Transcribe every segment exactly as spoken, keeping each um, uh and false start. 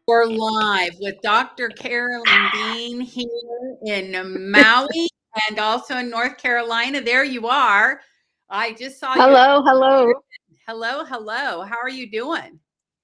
We're live with Doctor Carolyn Dean here in Maui and also in North Carolina. There you are. I just saw your Hello, hello. hello, hello. How are you doing?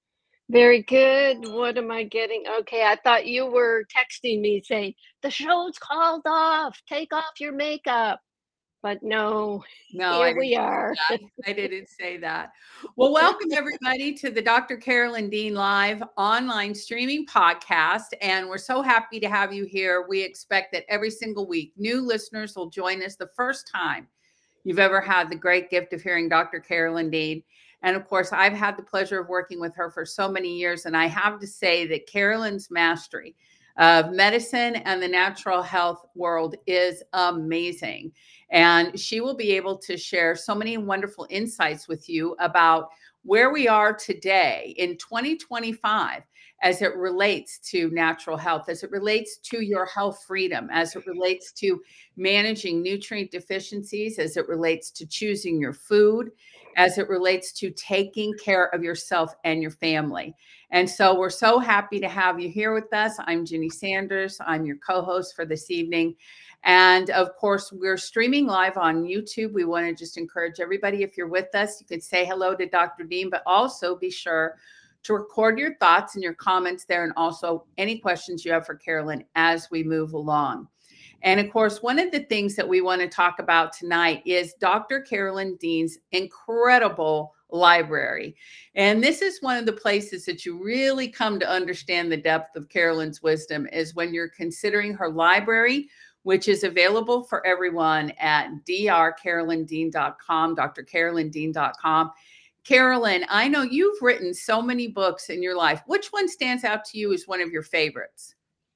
Very good. What am I getting? Okay, I thought you were texting me saying, the show's called off. Take off your makeup. But no, No, I here didn't we say are. that. I didn't say that. Well, welcome everybody to the Doctor Carolyn Dean Live online streaming podcast. And we're so happy to have you here. We expect that every single week, new listeners will join us the first time you've ever had the great gift of hearing Doctor Carolyn Dean. And of course, I've had the pleasure of working with her for so many years. And I have to say that Carolyn's mastery of medicine and the natural health world is amazing. And she will be able to share so many wonderful insights with you about where we are today in twenty twenty-five as it relates to natural health, as it relates to your health freedom, as it relates to managing nutrient deficiencies, as it relates to choosing your food, as it relates to taking care of yourself and your family. And so we're so happy to have you here with us. I'm Ginny Sanders. I'm your co-host for this evening. And of course, we're streaming live on YouTube. We want to just encourage everybody, if you're with us, you could say hello to Doctor Dean, but also be sure to record your thoughts and your comments there, and also any questions you have for Carolyn as we move along. And of course, one of the things that we want to talk about tonight is Doctor Carolyn Dean's incredible library. And this is one of the places that you really come to understand the depth of Carolyn's wisdom, is when you're considering her library, which is available for everyone at d r carolyn dean dot com, d r carolyn dean dot com. Carolyn, I know you've written so many books in your life. Which one stands out to you as one of your favorites?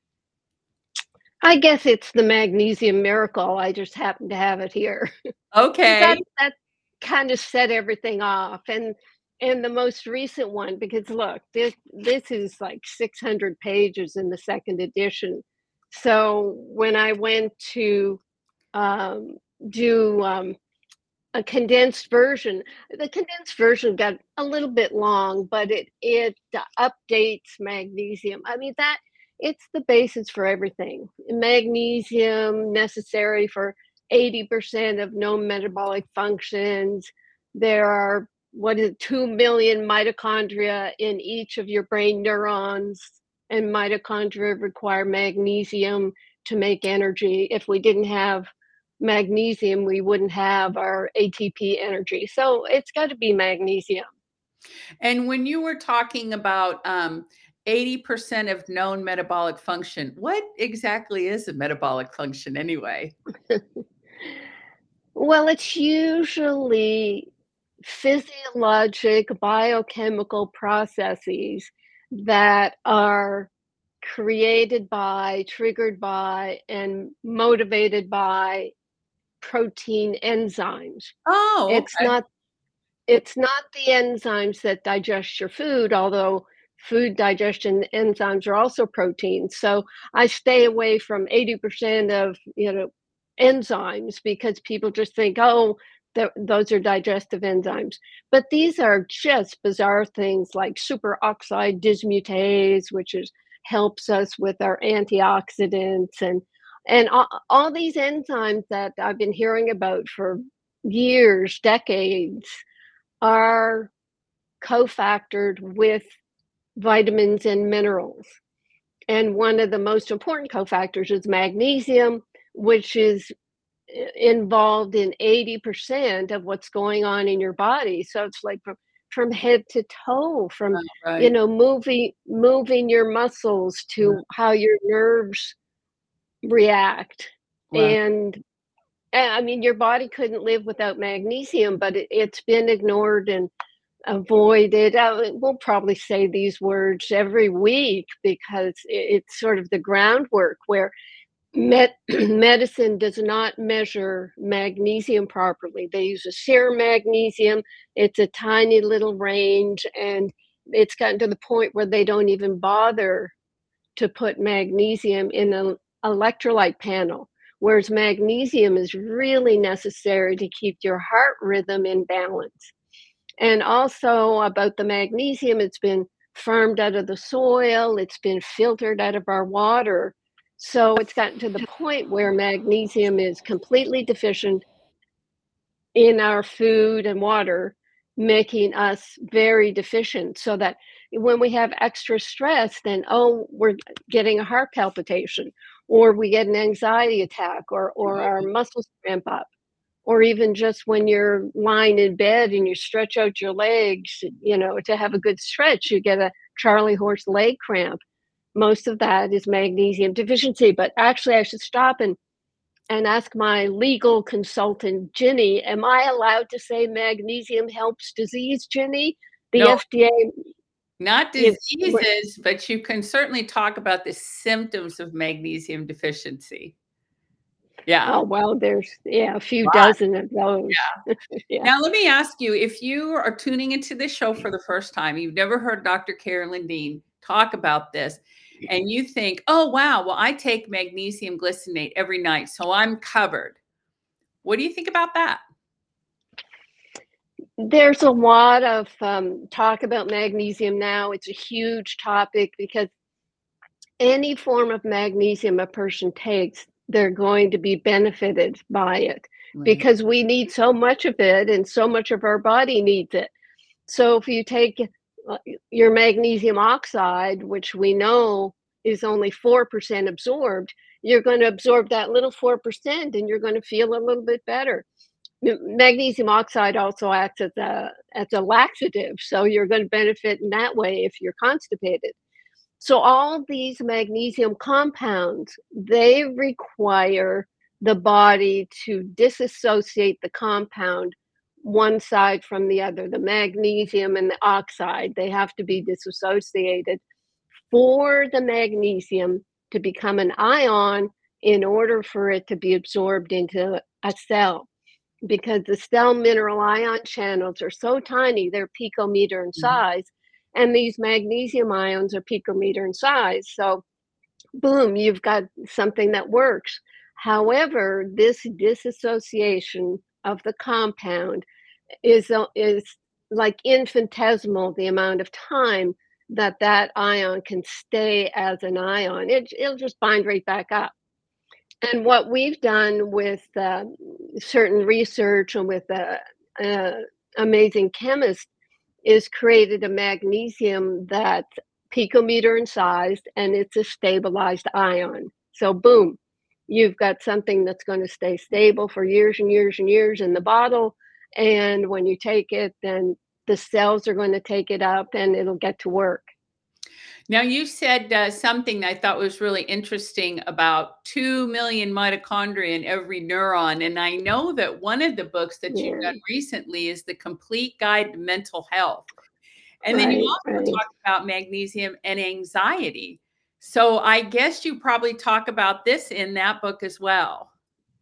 I guess it's the Magnesium Miracle. I just happen to have it here. Okay. that that kind of set everything off. And and the most recent one, because look, this this is like six hundred pages in the second edition. So when I went to um, do um, a condensed version, the condensed version got a little bit long, but it it updates magnesium. I mean, that it's the basis for everything. Magnesium necessary for eighty percent of known metabolic functions. There are, what is it, two million mitochondria in each of your brain neurons, and mitochondria require magnesium to make energy. If we didn't have magnesium, we wouldn't have our A T P energy. So it's got to be magnesium. And when you were talking about um, eighty percent of known metabolic function, what exactly is a metabolic function anyway? Well, it's usually physiologic biochemical processes that are created by, triggered by, and motivated by protein enzymes. Oh, It's okay. not it's not the enzymes that digest your food, although food digestion enzymes are also proteins. So I stay away from eighty percent of, you know, enzymes, because people just think, oh, those are digestive enzymes. But these are just bizarre things like superoxide dismutase, which is helps us with our antioxidants, and and all, all these enzymes that I've been hearing about for years, decades, are cofactored with vitamins and minerals. And one of the most important cofactors is magnesium, which is involved in eighty percent of what's going on in your body. So it's like from, from head to toe, from, Oh, right. you know, moving moving your muscles to Right. how your nerves react. Wow. And I mean, your body couldn't live without magnesium, but it, it's been ignored and avoided. Uh, we'll probably say these words every week because it, it's sort of the groundwork where med- medicine does not measure magnesium properly. They use a serum magnesium. It's a tiny little range, and it's gotten to the point where they don't even bother to put magnesium in an electrolyte panel, whereas magnesium is really necessary to keep your heart rhythm in balance. And also about the magnesium, it's been farmed out of the soil, it's been filtered out of our water. So it's gotten to the point where magnesium is completely deficient in our food and water, making us very deficient, so that when we have extra stress, then, oh, we're getting a heart palpitation, or we get an anxiety attack, or or our muscles cramp up, or even just when you're lying in bed and you stretch out your legs, you know, to have a good stretch, you get a Charlie horse leg cramp. Most of that is magnesium deficiency. But actually, I should stop and and ask my legal consultant, Ginny, am I allowed to say magnesium helps disease, Ginny? The No, F D A not is what diseases, but you can certainly talk about the symptoms of magnesium deficiency. Yeah. oh, well, there's, yeah, a few Lot. dozen of those. Yeah. Yeah. Now, let me ask you, if you are tuning into this show for the first time, you've never heard Doctor Carolyn Dean talk about this, and you think, oh, wow, well, I take magnesium glycinate every night, so I'm covered. What do you think about that? There's a lot of um, talk about magnesium now. It's a huge topic because any form of magnesium a person takes, they're going to be benefited by it Right. because we need so much of it and so much of our body needs it. So if you take uh, your magnesium oxide, which we know is only four percent absorbed, you're going to absorb that little four percent and you're going to feel a little bit better. M- Magnesium oxide also acts as a as a laxative, so you're going to benefit in that way if you're constipated. So all these magnesium compounds, they require the body to disassociate the compound one side from the other. The magnesium and the oxide, they have to be disassociated for the magnesium to become an ion in order for it to be absorbed into a cell, because the cell mineral ion channels are so tiny, they're picometer in Mhm. size, and these magnesium ions are picometer in size. So, boom, you've got something that works. However, this disassociation of the compound is uh, is like infinitesimal, the amount of time that that ion can stay as an ion. It, it'll just bind right back up. And what we've done with uh, certain research and with a, a amazing chemist is created a magnesium that's picometer in size and it's a stabilized ion. So boom, you've got something that's going to stay stable for years and years and years in the bottle. And when you take it, then the cells are going to take it up and it'll get to work. Now, you said uh, something I thought was really interesting about two million mitochondria in every neuron. And I know that one of the books that you've Yeah, done recently is The Complete Guide to Mental Health. And then you right, also right. talk about magnesium and anxiety. So I guess you probably talk about this in that book as well.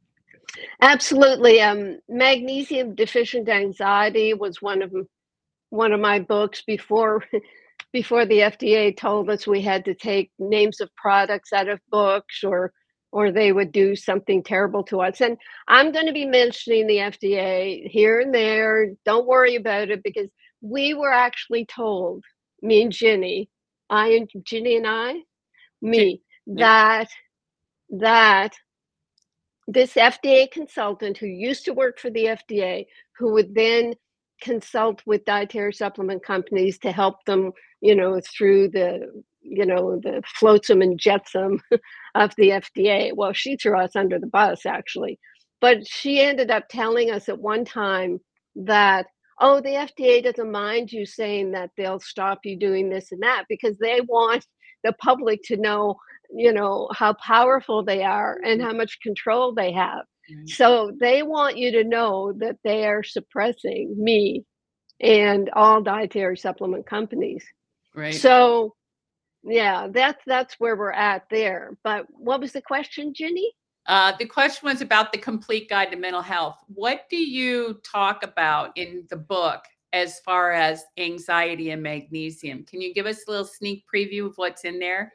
Absolutely. Um, magnesium deficient anxiety was one of m- one of my books before before the F D A told us we had to take names of products out of books or or they would do something terrible to us. And I'm going to be mentioning the F D A here and there. Don't worry about it because we were actually told, me and Ginny, I and Ginny and I, J- me, Yeah. that that this F D A consultant who used to work for the F D A, who would then consult with dietary supplement companies to help them, you know, through the, you know, the flotsam and jetsam of the F D A. Well, she threw us under the bus, actually. But she ended up telling us at one time that, oh, the F D A doesn't mind you saying that they'll stop you doing this and that because they want the public to know, you know, how powerful they are and how much control they have. Right. So they want you to know that they are suppressing me and all dietary supplement companies. Right. So yeah, that's that's where we're at there. But what was the question, Ginny? Uh, the question was about the complete guide to mental health. What do you talk about in the book as far as anxiety and magnesium? Can you give us a little sneak preview of what's in there?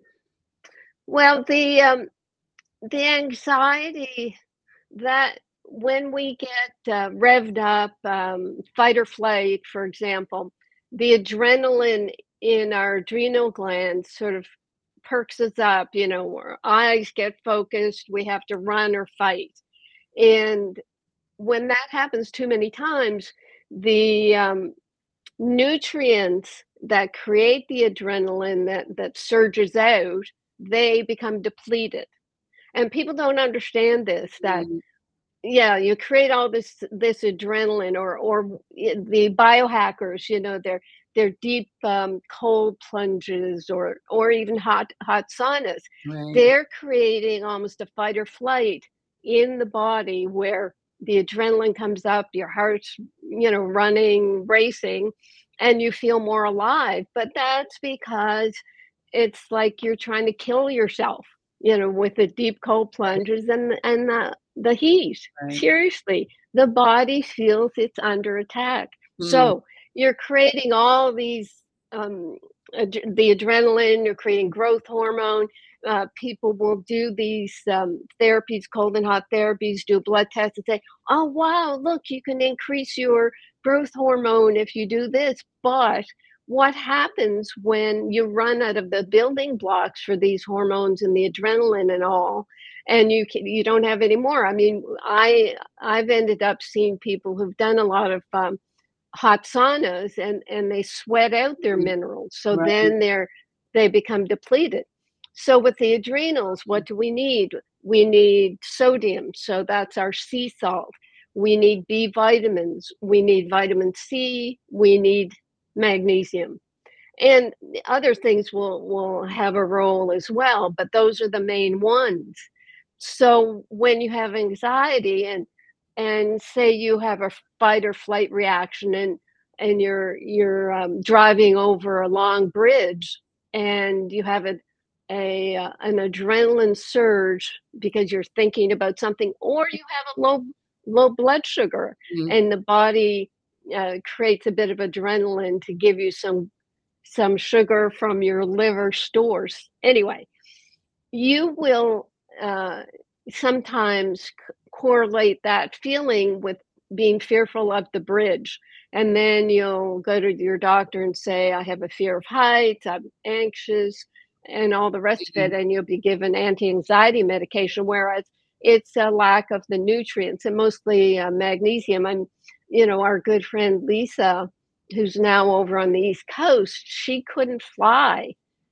Well, the um, the anxiety that when we get uh, revved up, um, fight or flight, for example, the adrenaline in our adrenal glands sort of perks us up, you know, our eyes get focused, we have to run or fight. And when that happens too many times, the um, nutrients that create the adrenaline that, that surges out, they become depleted. And people don't understand this, that Mm, yeah, you create all this this adrenaline, or or i- the biohackers, you know, they're they're deep um, cold plunges, or or even hot hot saunas. right. They're creating almost a fight or flight in the body where the adrenaline comes up, your heart's, you know, running, racing, and you feel more alive. But that's because it's like you're trying to kill yourself, you know, with the deep cold Right. plunges and and the the heat. Right. Seriously, the body feels it's under attack. Mm, So you're creating all these, um, ad- the adrenaline, you're creating growth hormone. Uh, people will do these um, therapies, cold and hot therapies, do blood tests and say, oh, wow, look, you can increase your growth hormone if you do this. But what happens when you run out of the building blocks for these hormones and the adrenaline and all, and you can, you don't have any more? I mean, I I've ended up seeing people who've done a lot of um, hot saunas, and and they sweat out their mm, minerals, so right. then they're they become depleted. So with the adrenals, what do we need? We need sodium, so that's our sea salt. We need B vitamins, we need vitamin C, we need magnesium, and the other things will will have a role as well, but those are the main ones. So when you have anxiety, and and say you have a fight or flight reaction, and and you're you're um, driving over a long bridge, and you have a, a uh, an adrenaline surge because you're thinking about something, or you have a low low blood sugar, Mm, and the body uh, creates a bit of adrenaline to give you some some sugar from your liver stores. Anyway, you will uh, sometimes c- correlate that feeling with being fearful of the bridge. And then you'll go to your doctor and say, I have a fear of heights, I'm anxious, and all the rest of mm, it. And you'll be given anti anxiety medication, whereas it's a lack of the nutrients, and mostly uh, magnesium. I'm, you know, our good friend Lisa, who's now over on the East Coast, she couldn't fly.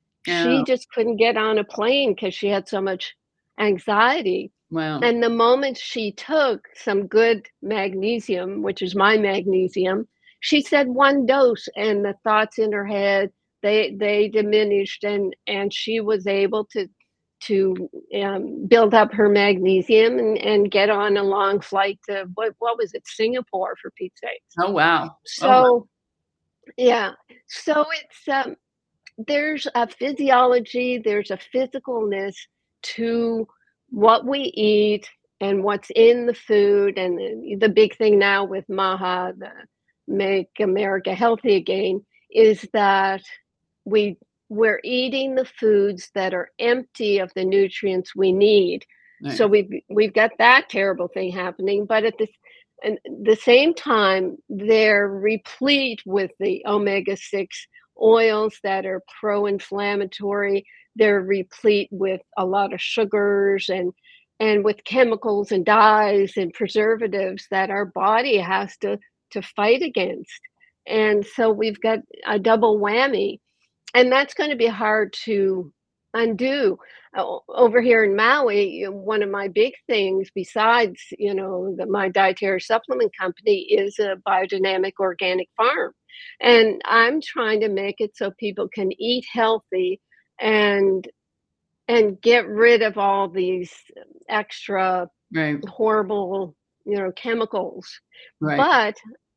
She oh, just couldn't get on a plane because she had so much anxiety. wow. And the moment she took some good magnesium, which is my magnesium, she said one dose, and the thoughts in her head, they they diminished, and and she was able to to um, build up her magnesium, and, and get on a long flight to what what was it, Singapore, for Pete's sakes. Oh, wow. Oh, wow. So yeah, so it's um, there's a physiology, there's a physicalness to what we eat and what's in the food. And the, the big thing now with MAHA, the Make America Healthy Again, is that we we're eating the foods that are empty of the nutrients we need. So Right. we've we've got that terrible thing happening, but at this and the same time, they're replete with the omega six oils that are pro-inflammatory. They're replete with a lot of sugars, and and with chemicals and dyes and preservatives that our body has to to fight against. And so we've got a double whammy, and that's going to be hard to undo. O- over here in Maui, you know, one of my big things, besides, you know, the, my dietary supplement company, is a biodynamic organic farm, and I'm trying to make it so people can eat healthy, and and get rid of all these extra Right. horrible, you know, chemicals. Right. But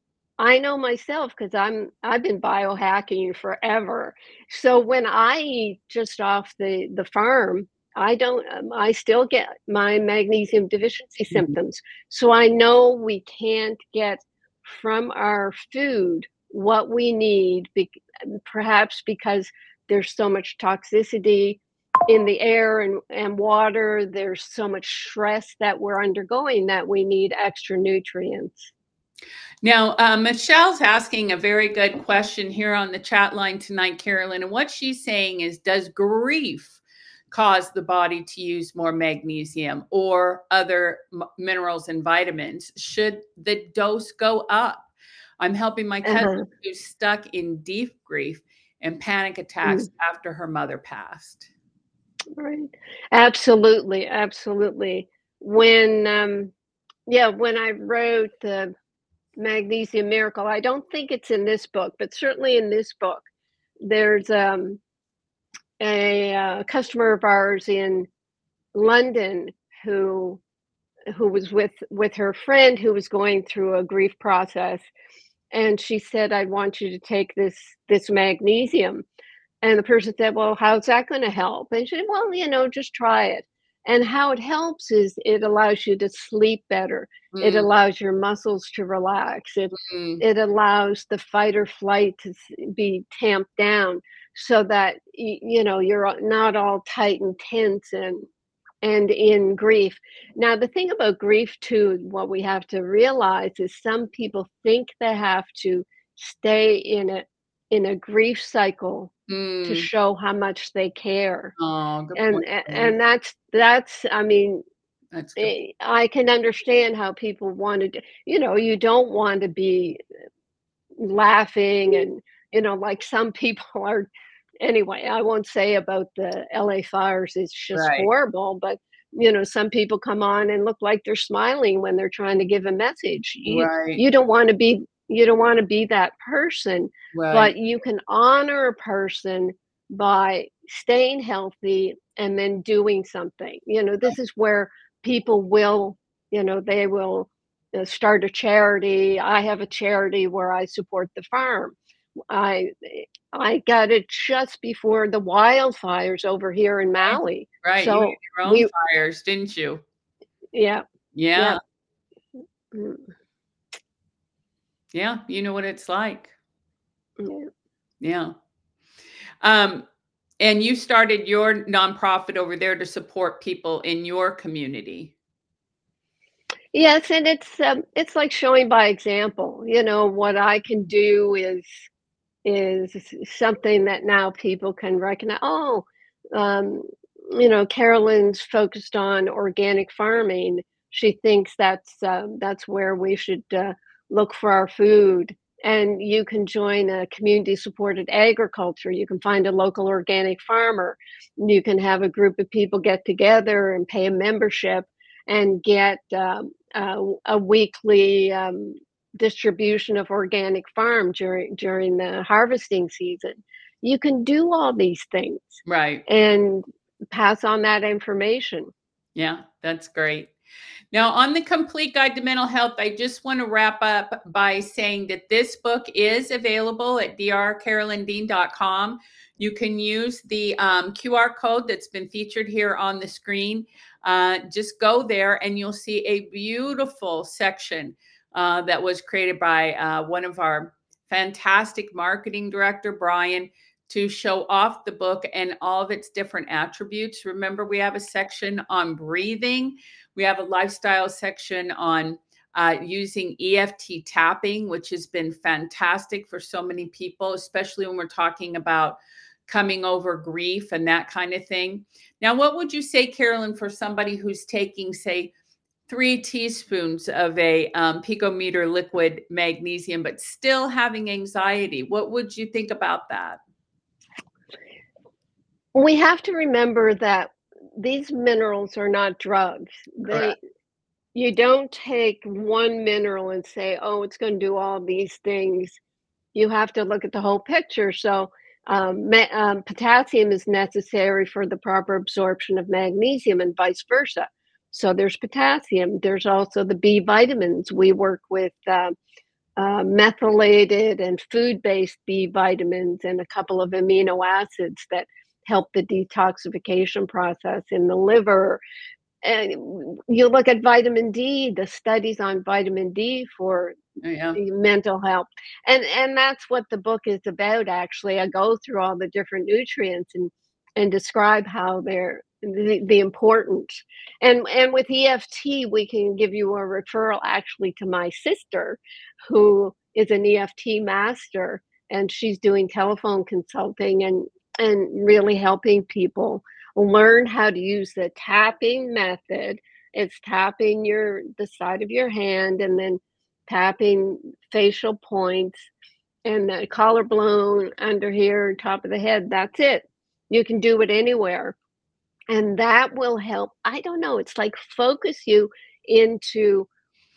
I know myself, because I'm I've been biohacking forever. So when I eat just off the the farm, I don't um, I still get my magnesium deficiency Mhm. symptoms. So I know we can't get from our food what we need, bec- perhaps because there's so much toxicity in the air and, and water. There's so much stress that we're undergoing that we need extra nutrients. Now, uh, Michelle's asking a very good question here on the chat line tonight, Carolyn. And what she's saying is, does grief cause the body to use more magnesium or other m- minerals and vitamins? Should the dose go up? I'm helping my cousin Uh-huh. who's stuck in deep grief and panic attacks Mm, after her mother passed. right. Absolutely, absolutely. When um yeah, when I wrote the Magnesium Miracle, I don't think it's in this book, but certainly in this book, there's um a uh, customer of ours in London who who was with with her friend who was going through a grief process, and she said, "I want you to take this this magnesium." And the person said, "Well, how's that gonna help?" And she said, "Well, you know, just try it." And how it helps is it allows you to sleep better. It Mm, allows your muscles to relax. It mm, it allows the fight or flight to s- be tamped down so that y- you know you're a- not all tight and tense and and in grief. Now, the thing about grief too, what we have to realize is some people think they have to stay in a in a grief cycle to mm. show how much they care. Oh, good And point. a- Carolyn. and that's that's I mean, That's good. eh, I can understand how people want to, you know, you don't want to be laughing and you know like some people are. Anyway, I won't say about the L A fires, it's just Right, horrible, but you know some people come on and look like they're smiling when they're trying to give a message. you right, you don't want to be you don't want to be that person, right. but you can honor a person by staying healthy and then doing something. You know this is where people will, you know they will uh, start a charity. I have a charity where I support the farm. I I got it just before the wildfires over here in Right, Maui. right. You had So your own we fires, didn't you? yeah, Yeah, yeah, mm, yeah. You know what it's like. yeah. Yeah. Um, and you started your nonprofit over there to support people in your community. Yes, and it's um, it's like showing by example. You know, what I can do is is something that now people can recognize. Oh, um, you know, Carolyn's focused on organic farming. She thinks that's um, that's where we should uh, look for our food. And you can join a community supported agriculture. You can find a local organic farmer. You can have a group of people get together and pay a membership and get um, a, a weekly um, distribution of organic farm during during the harvesting season. You can do all these things Right. and pass on that information. Yeah, that's great. Now, on the complete guide to mental health, I just want to wrap up by saying that this book is available at d r carolyn dean dot com. You can use the um, Q R code that's been featured here on the screen. Uh, just go there and you'll see a beautiful section uh, that was created by uh, one of our fantastic marketing director, Brian, to show off the book and all of its different attributes. Remember, we have a section on breathing. We have a lifestyle section on uh, using E F T tapping, which has been fantastic for so many people, especially when we're talking about coming over grief and that kind of thing. Now, what would you say, Carolyn, for somebody who's taking, say, three teaspoons of a um, picometer liquid magnesium, but still having anxiety? What would you think about that? We have to remember that these minerals are not drugs. Correct. They You don't take one mineral and say, "Oh, it's going to do all these things." You have to look at the whole picture. So, um, ma- um, potassium is necessary for the proper absorption of magnesium and vice versa. So, there's potassium. There's also the B vitamins. We work with uh, uh, methylated and food based B vitamins and a couple of amino acids that help the detoxification process in the liver. And you look at vitamin D, the studies on vitamin D for Oh, yeah. mental health. And and that's what the book is about actually. I go through all the different nutrients and and describe how they're the, the importance. And and with E F T, we can give you a referral actually to my sister, who is an E F T master, and she's doing telephone consulting and and really helping people learn how to use the tapping method. It's tapping your the side of your hand and then tapping facial points and the collarbone under here, top of the head. That's it. You can do it anywhere. And that will help. I don't know, it's like focus you into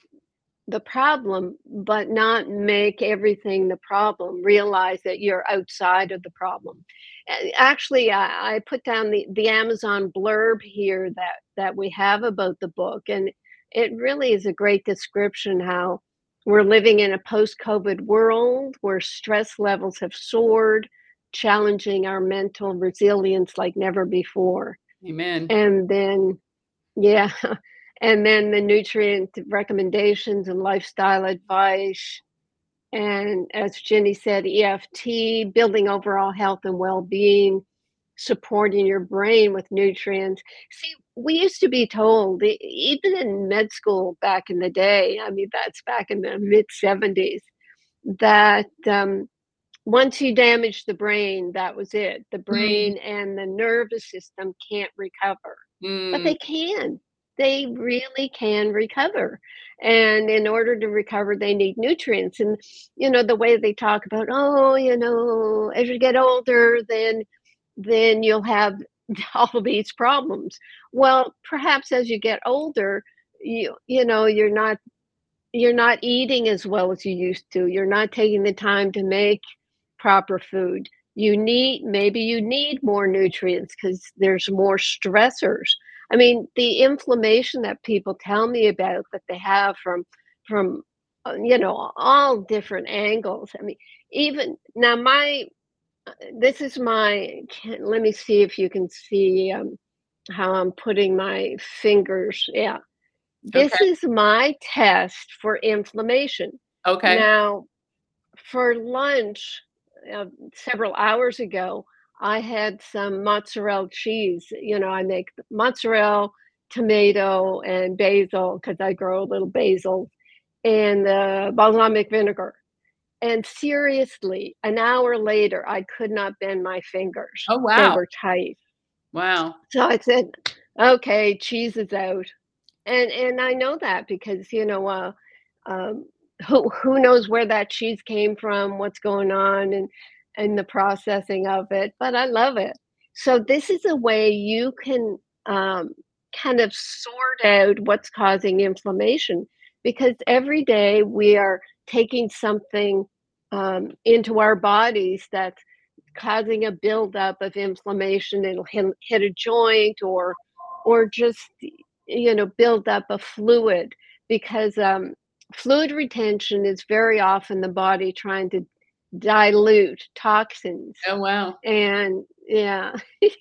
the problem, but not make everything the problem. Realize that you're outside of the problem. A- Actually, I, I put down the, the Amazon blurb here that, that we have about the book, and it really is a great description how we're living in a post COVID world where stress levels have soared, challenging our mental resilience like never before. Amen. And then, yeah, and then the nutrient recommendations and lifestyle advice. And as Jenny said, E F T, building overall health and well being, supporting your brain with nutrients. See, we used to be told, e- even in med school back in the day, I mean, that's back in the mid seventies, that um, once you damage the brain, that was it. The Mm, brain and the nervous system can't recover, but mm, they can. They really can recover. And in order to recover, they need nutrients. And, you know, the way they talk about, oh, you know, as you get older, then then you'll have all these problems. Well, perhaps as you get older, you you know, you're not you're not eating as well as you used to. You're not taking the time to make proper food. You need maybe you need more nutrients because there's more stressors. I mean, the inflammation that people tell me about that they have from from uh, you know all different angles. I mean, even now my uh, this is my can, let me see if you can see um, how I'm putting my fingers. Yeah, this okay. is my test for inflammation. Okay. Now, for lunch, uh, several hours ago, I had some mozzarella cheese. You know, I make mozzarella, tomato, and basil because I grow a little basil, and uh, balsamic vinegar. And seriously, an hour later, I could not bend my fingers. Oh, They wow. were tight. Wow. So I said, "Okay, cheese is out." And and I know that because, you know, uh, um, who who knows where that cheese came from, what's going on, and and the processing of it, but I love it. So this is a way you can um, kind of sort out what's causing inflammation because every day we are taking something um, into our bodies that's causing a buildup of inflammation. It'll hit, hit a joint or or just you know build up a fluid because um, fluid retention is very often the body trying to dilute toxins. Oh, wow. And yeah,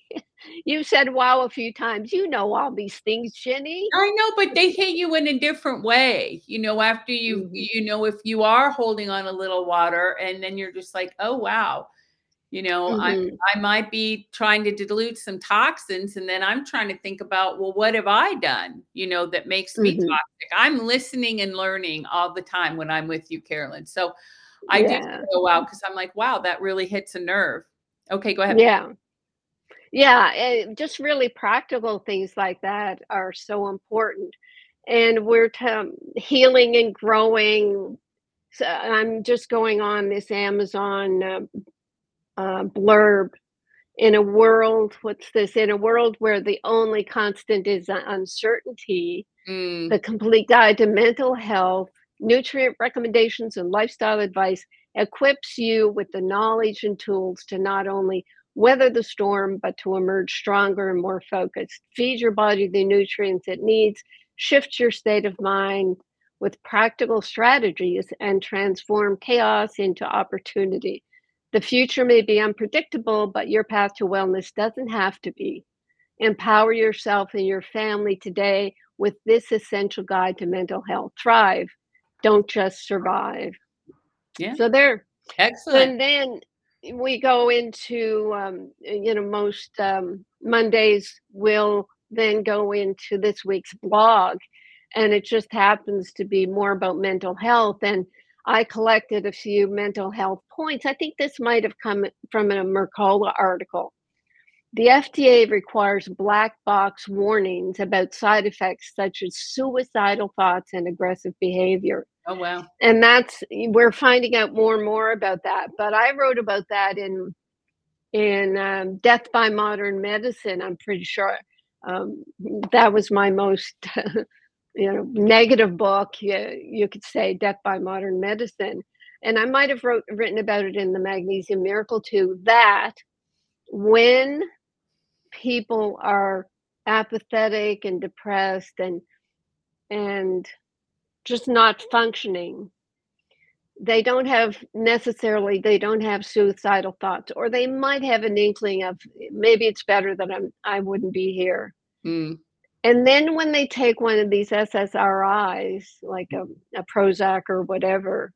you said wow a few times. You know all these things, Jenny. I know, but they hit you in a different way, you know, after you Hmm. you know, if you are holding on a little water and then you're just like, "Oh, wow." You know, I Hmm. I might be trying to dilute some toxins, and then I'm trying to think about, well, what have I done, you know, that makes me Hmm. toxic? I'm listening and learning all the time when I'm with you, Carolyn. So I do Yeah, say, "Oh, wow," because I'm like, "Wow, that really hits a nerve." Okay, go ahead. yeah. Yeah, and just really practical things like that are so important. And we're to healing and growing. So I'm just going on this Amazon uh, uh, blurb. In a world, what's this? In a world where the only constant is un- uncertainty, Mm, the complete guide to mental health, nutrient recommendations, and lifestyle advice equips you with the knowledge and tools to not only weather the storm, but to emerge stronger and more focused. Feed your body the nutrients it needs, shift your state of mind with practical strategies, and transform chaos into opportunity. The future may be unpredictable, but your path to wellness doesn't have to be. Empower yourself and your family today with this essential guide to mental health. Thrive, don't just survive. yeah, So there. So excellent. and then we go into um, you know most um, Mondays will then go into this week's blog, and it just happens to be more about mental health. And I collected a few mental health points. I think this might have come from a Mercola article. The F D A requires black box warnings about side effects such as suicidal thoughts and aggressive behavior. Oh, wow. And that's, we're finding out more and more about that. But I wrote about that in in um, Death by Modern Medicine. I'm pretty sure um, that was my most you know negative book. You, you could say Death by Modern Medicine, and I might have wrote written about it in the Magnesium Miracle too. That when people are apathetic and depressed and and just not functioning, they don't have necessarily they don't have suicidal thoughts, or they might have an inkling of maybe it's better that I'm I wouldn't be here. Mm. And then when they take one of these S S R Is, like a, a Prozac or whatever,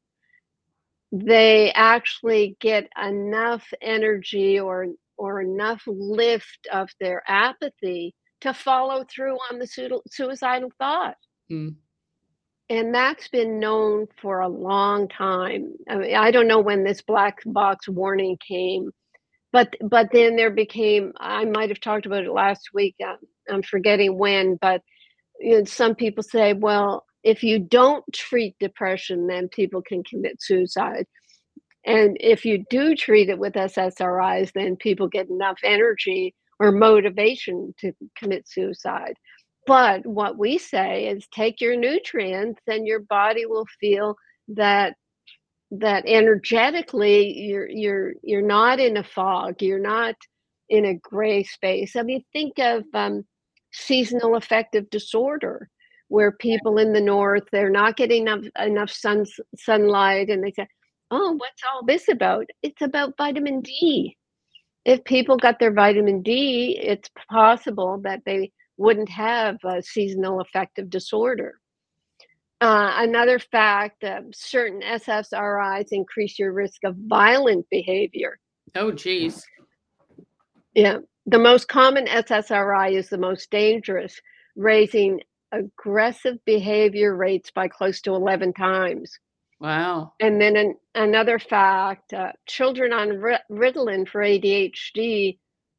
they actually get enough energy or or enough lift of their apathy to follow through on the sui- suicidal thought. Mm. And that's been known for a long time. I mean, I don't know when this black box warning came, but but then there became, I might have talked about it last week, uh, I'm forgetting when, but you know, some people say, well, if you don't treat depression, then people can commit suicide. And if you do treat it with S S R Is, then people get enough energy or motivation to commit suicide. But what we say is take your nutrients and your body will feel that that energetically you're you're you're not in a fog, you're not in a gray space. I mean, think of um, seasonal affective disorder, where people in the north, they're not getting enough enough sun sunlight, and they say, "Oh, what's all this about?" It's about vitamin D. If people got their vitamin D, it's possible that they wouldn't have a seasonal affective disorder. Uh, another fact, uh, certain S S R Is increase your risk of violent behavior. Oh, geez. Yeah. The most common S S R I is the most dangerous, raising aggressive behavior rates by close to eleven times. Wow. And then an, another fact, uh, children on Ritalin for A D H D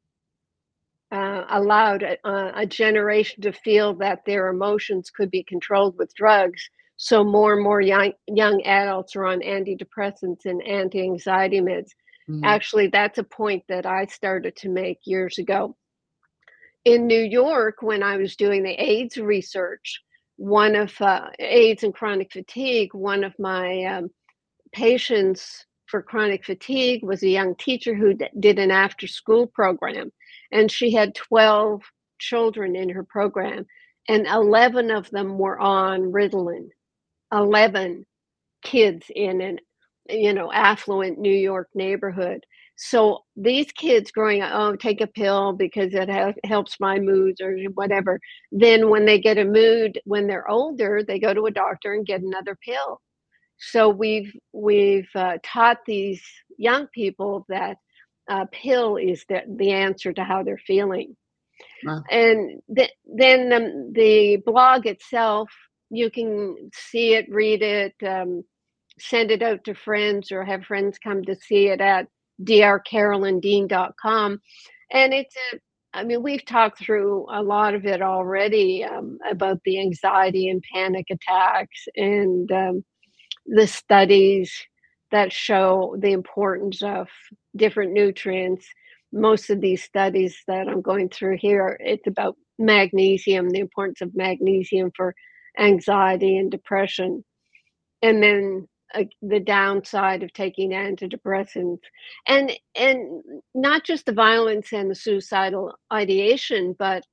uh, allowed a, a generation to feel that their emotions could be controlled with drugs. So more and more young, young adults are on antidepressants and anti-anxiety meds. Mm. Actually, that's a point that I started to make years ago. In New York, when I was doing the AIDS research, one of uh, AIDS and chronic fatigue, one of my um, patients for chronic fatigue was a young teacher who d- did an after school program, and she had twelve children in her program, and eleven of them were on Ritalin. eleven kids in an you know affluent New York neighborhood. So these kids growing up, oh, take a pill because it ha- helps my moods or whatever. Then when they get a mood, when they're older, they go to a doctor and get another pill. So we've we've uh, taught these young people that uh, pill is the, the answer to how they're feeling. Wow. And th- then um, the blog itself, you can see it, read it, um, send it out to friends, or have friends come to see it at d r carolyn dean dot com. And it's a, I mean, we've talked through a lot of it already, um, about the anxiety and panic attacks, and um, the studies that show the importance of different nutrients. Most of these studies that I'm going through here, it's about magnesium, the importance of magnesium for anxiety and depression. And then uh, the downside of taking antidepressants, and and not just the violence and the suicidal ideation, but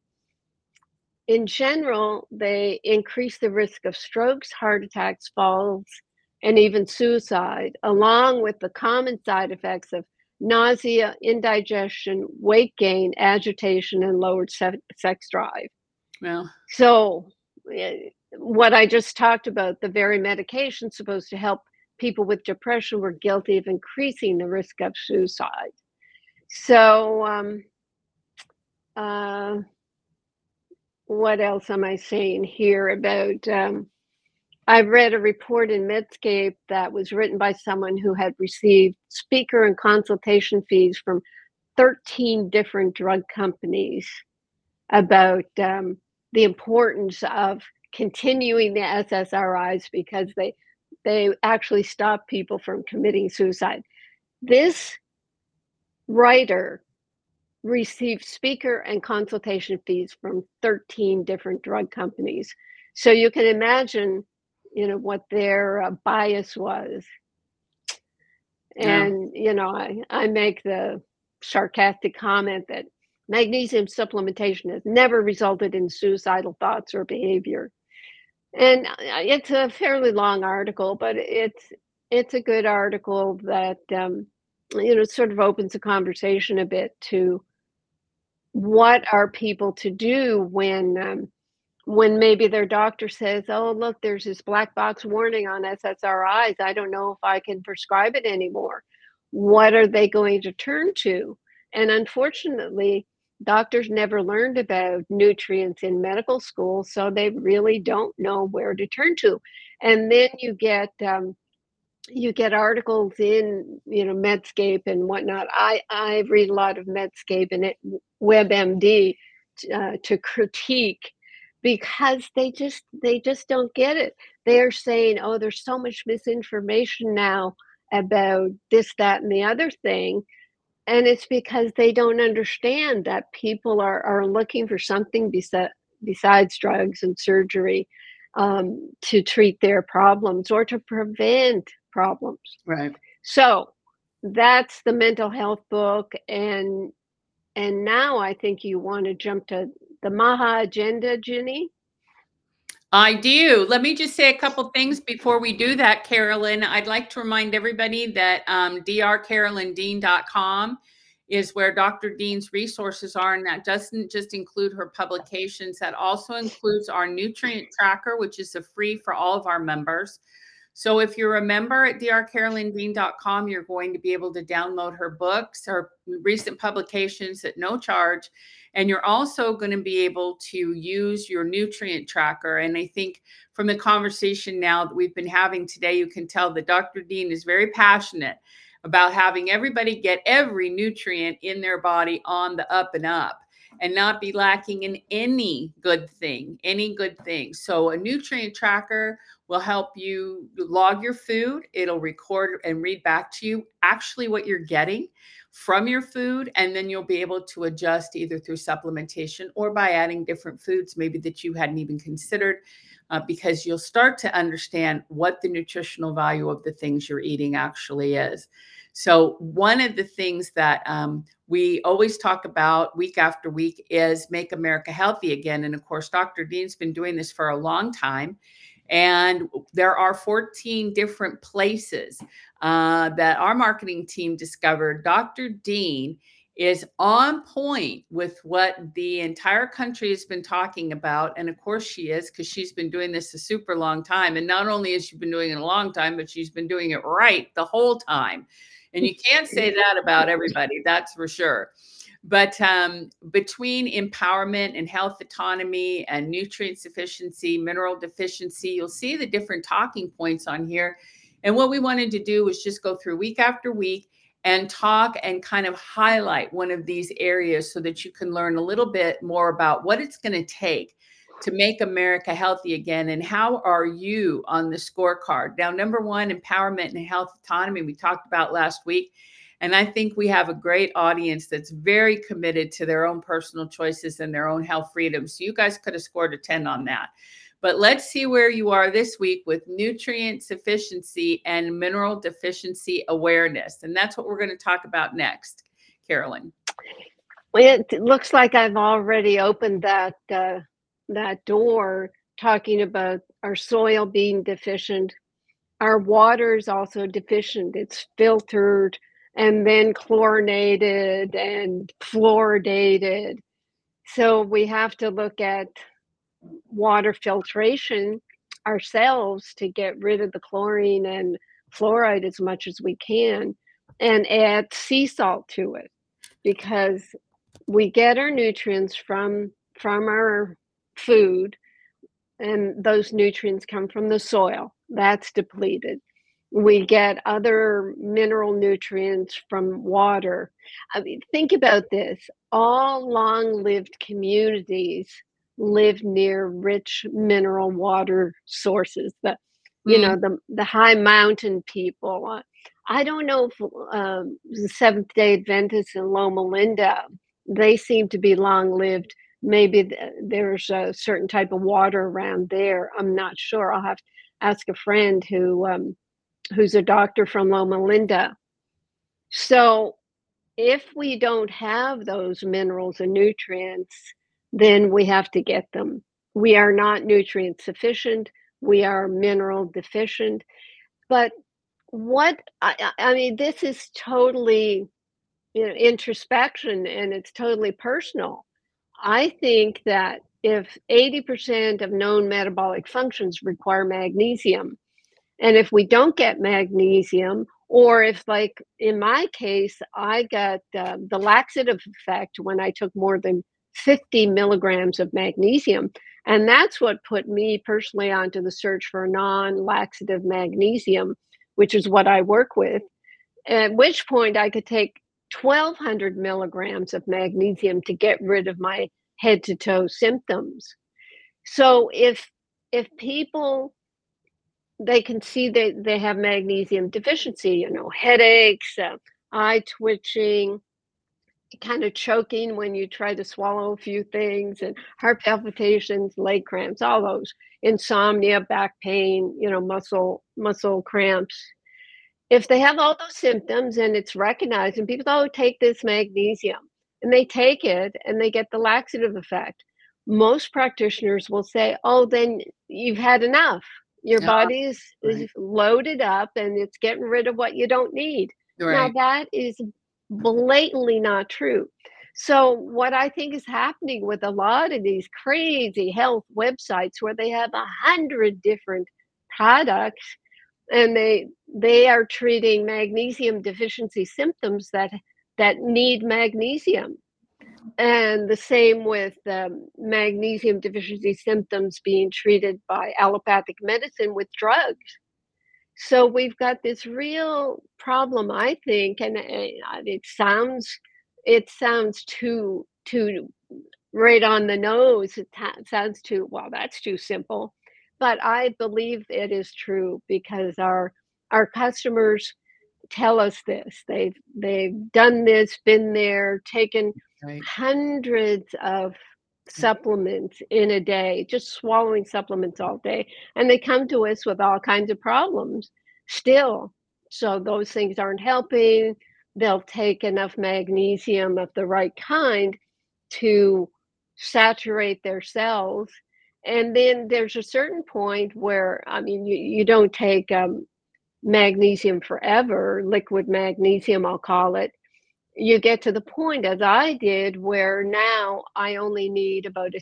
in general, they increase the risk of strokes, heart attacks, falls, and even suicide, along with the common side effects of nausea, indigestion, weight gain, agitation, and lowered se- sex drive. Well, So, eh, what I just talked about, the very medication supposed to help people with depression, were guilty of increasing the risk of suicide. So, um, uh, what else am I saying here about, um, I read a report in Medscape that was written by someone who had received speaker and consultation fees from thirteen different drug companies about um, the importance of continuing the S S R Is because they they actually stop people from committing suicide. This writer received speaker and consultation fees from thirteen different drug companies. So you can imagine, you know, what their uh, bias was. Yeah. And, you know, I, I make the sarcastic comment that magnesium supplementation has never resulted in suicidal thoughts or behavior. And uh, it's a fairly long article, but it's it's a good article that um, you know sort of opens the conversation a bit to what are people to do when um, when maybe their doctor says, "Oh, look, there's this black box warning on S S R Is. I don't know if I can prescribe it anymore." What are they going to turn to? And unfortunately, doctors never learned about nutrients in medical school, so they really don't know where to turn to. And then you get um, you get articles in, you know, Medscape and whatnot. I I read a lot of Medscape and it, WebMD uh, to critique because they just they just don't get it. They're saying, "Oh, there's so much misinformation now about this, that, and the other thing," and it's because they don't understand that people are are looking for something besi- besides drugs and surgery um, to treat their problems or to prevent problems. Right. So that's the mental health book, and and now I think you want to jump to the Maha Agenda, Ginny. I do. Let me just say a couple things before we do that, Carolyn. I'd like to remind everybody that um, d r carolyn dean dot com is where Doctor Dean's resources are, and that doesn't just include her publications. That also includes our nutrient tracker, which is a free for all of our members. So if you're a member at d r carolyn dean dot com, you're going to be able to download her books or recent publications at no charge. And you're also going to be able to use your nutrient tracker. And I think from the conversation now that we've been having today, you can tell that Doctor Dean is very passionate about having everybody get every nutrient in their body on the up and up and not be lacking in any good thing, any good thing. So a nutrient tracker will help you log your food. It'll record and read back to you actually what you're getting from your food, and then you'll be able to adjust either through supplementation or by adding different foods maybe that you hadn't even considered, uh, because you'll start to understand what the nutritional value of the things you're eating actually is. So one of the things that um, we always talk about week after week is Make America Healthy Again. And of course, Doctor Dean's been doing this for a long time. And there are fourteen different places uh, that our marketing team discovered. Doctor Dean is on point with what the entire country has been talking about. And of course she is, because she's been doing this a super long time. And not only has she been doing it a long time, but she's been doing it right the whole time. And you can't say that about everybody, that's for sure. But um, between empowerment and health autonomy and nutrient sufficiency, mineral deficiency, you'll see the different talking points on here. And what we wanted to do was just go through week after week and talk and kind of highlight one of these areas so that you can learn a little bit more about what it's going to take to make America healthy again. And how are you on the scorecard? Now, number one, empowerment and health autonomy, we talked about last week. And I think we have a great audience that's very committed to their own personal choices and their own health freedom. So you guys could have scored a ten on that. But let's see where you are this week with nutrient sufficiency and mineral deficiency awareness. And that's what we're going to talk about next, Carolyn. Well, it looks like I've already opened that uh, that door, talking about our soil being deficient. Our water is also deficient. It's filtered and then chlorinated and fluoridated. So we have to look at water filtration ourselves to get rid of the chlorine and fluoride as much as we can, and add sea salt to it, because We get our nutrients from from our food, and those nutrients come from the soil. That's depleted. We get other mineral nutrients from water. I mean, think about this. All long-lived communities live near rich mineral water sources. The, you Mm, know, the the high mountain people. uh, I don't know if um, the Seventh-day Adventists in Loma Linda, they seem to be long-lived. Maybe th- there's a certain type of water around there. I'm not sure. I'll have to ask a friend who um, who's a doctor from Loma Linda. So if we don't have those minerals and nutrients, then we have to get them. We are not nutrient sufficient. We are mineral deficient. But what I, I I mean, this is totally, you know, introspection, and it's totally personal. I think that if eighty percent of known metabolic functions require magnesium, and if we don't get magnesium, or if, like in my case, I got uh, the laxative effect when I took more than fifty milligrams of magnesium. And that's what put me personally onto the search for non laxative magnesium, which is what I work with. At which point I could take twelve hundred milligrams of magnesium to get rid of my head to toe symptoms. So if if people, they can see that they have magnesium deficiency, you know, headaches, uh, eye twitching, kind of choking when you try to swallow a few things, and heart palpitations, leg cramps, all those, insomnia, back pain, you know, muscle muscle cramps. If they have all those symptoms and it's recognized, and people, oh, take this magnesium, and they take it and they get the laxative effect, most practitioners will say, oh, then you've had enough. Your ah, body is, right. is loaded up and it's getting rid of what you don't need. Now, Right. that is blatantly not true. So, what I think is happening with a lot of these crazy health websites where they have a hundred different products, and they they are treating magnesium deficiency symptoms that that need magnesium, and the same with um, magnesium deficiency symptoms being treated by allopathic medicine with drugs. So we've got this real problem, I think, and uh, it sounds it sounds too too right on the nose. It ta sounds too, well, that's too simple, but I believe it is true because our our customers tell us this. They've they've done this, been there, taken Right. hundreds of Yeah. supplements in a day, just swallowing supplements all day, and they come to us with all kinds of problems still. So those things aren't helping. They'll take enough magnesium of the right kind to saturate their cells. And then there's a certain point where, I mean, you, you don't take um, magnesium forever, liquid magnesium, I'll call it. You get to the point, as I did, where now I only need about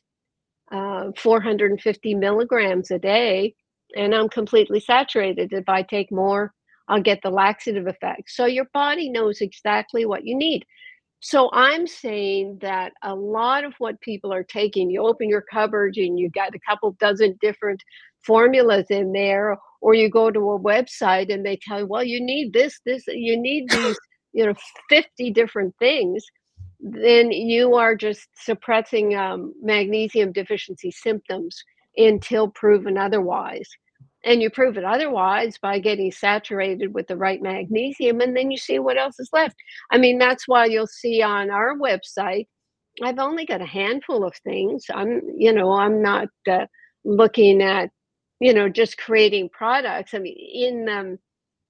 uh, four hundred fifty milligrams a day, and I'm completely saturated. If I take more, I'll get the laxative effect. So your body knows exactly what you need. So I'm saying that a lot of what people are taking, you open your cupboard and you got a couple dozen different formulas in there, or you go to a website and they tell you, well, you need this, this, you need these, you know, fifty different things, then you are just suppressing um, magnesium deficiency symptoms until proven otherwise. And you prove it otherwise by getting saturated with the right magnesium, and then you see what else is left. I mean, that's why you'll see on our website, I've only got a handful of things. I'm, you know, I'm not uh, looking at, you know, just creating products. I mean, in um,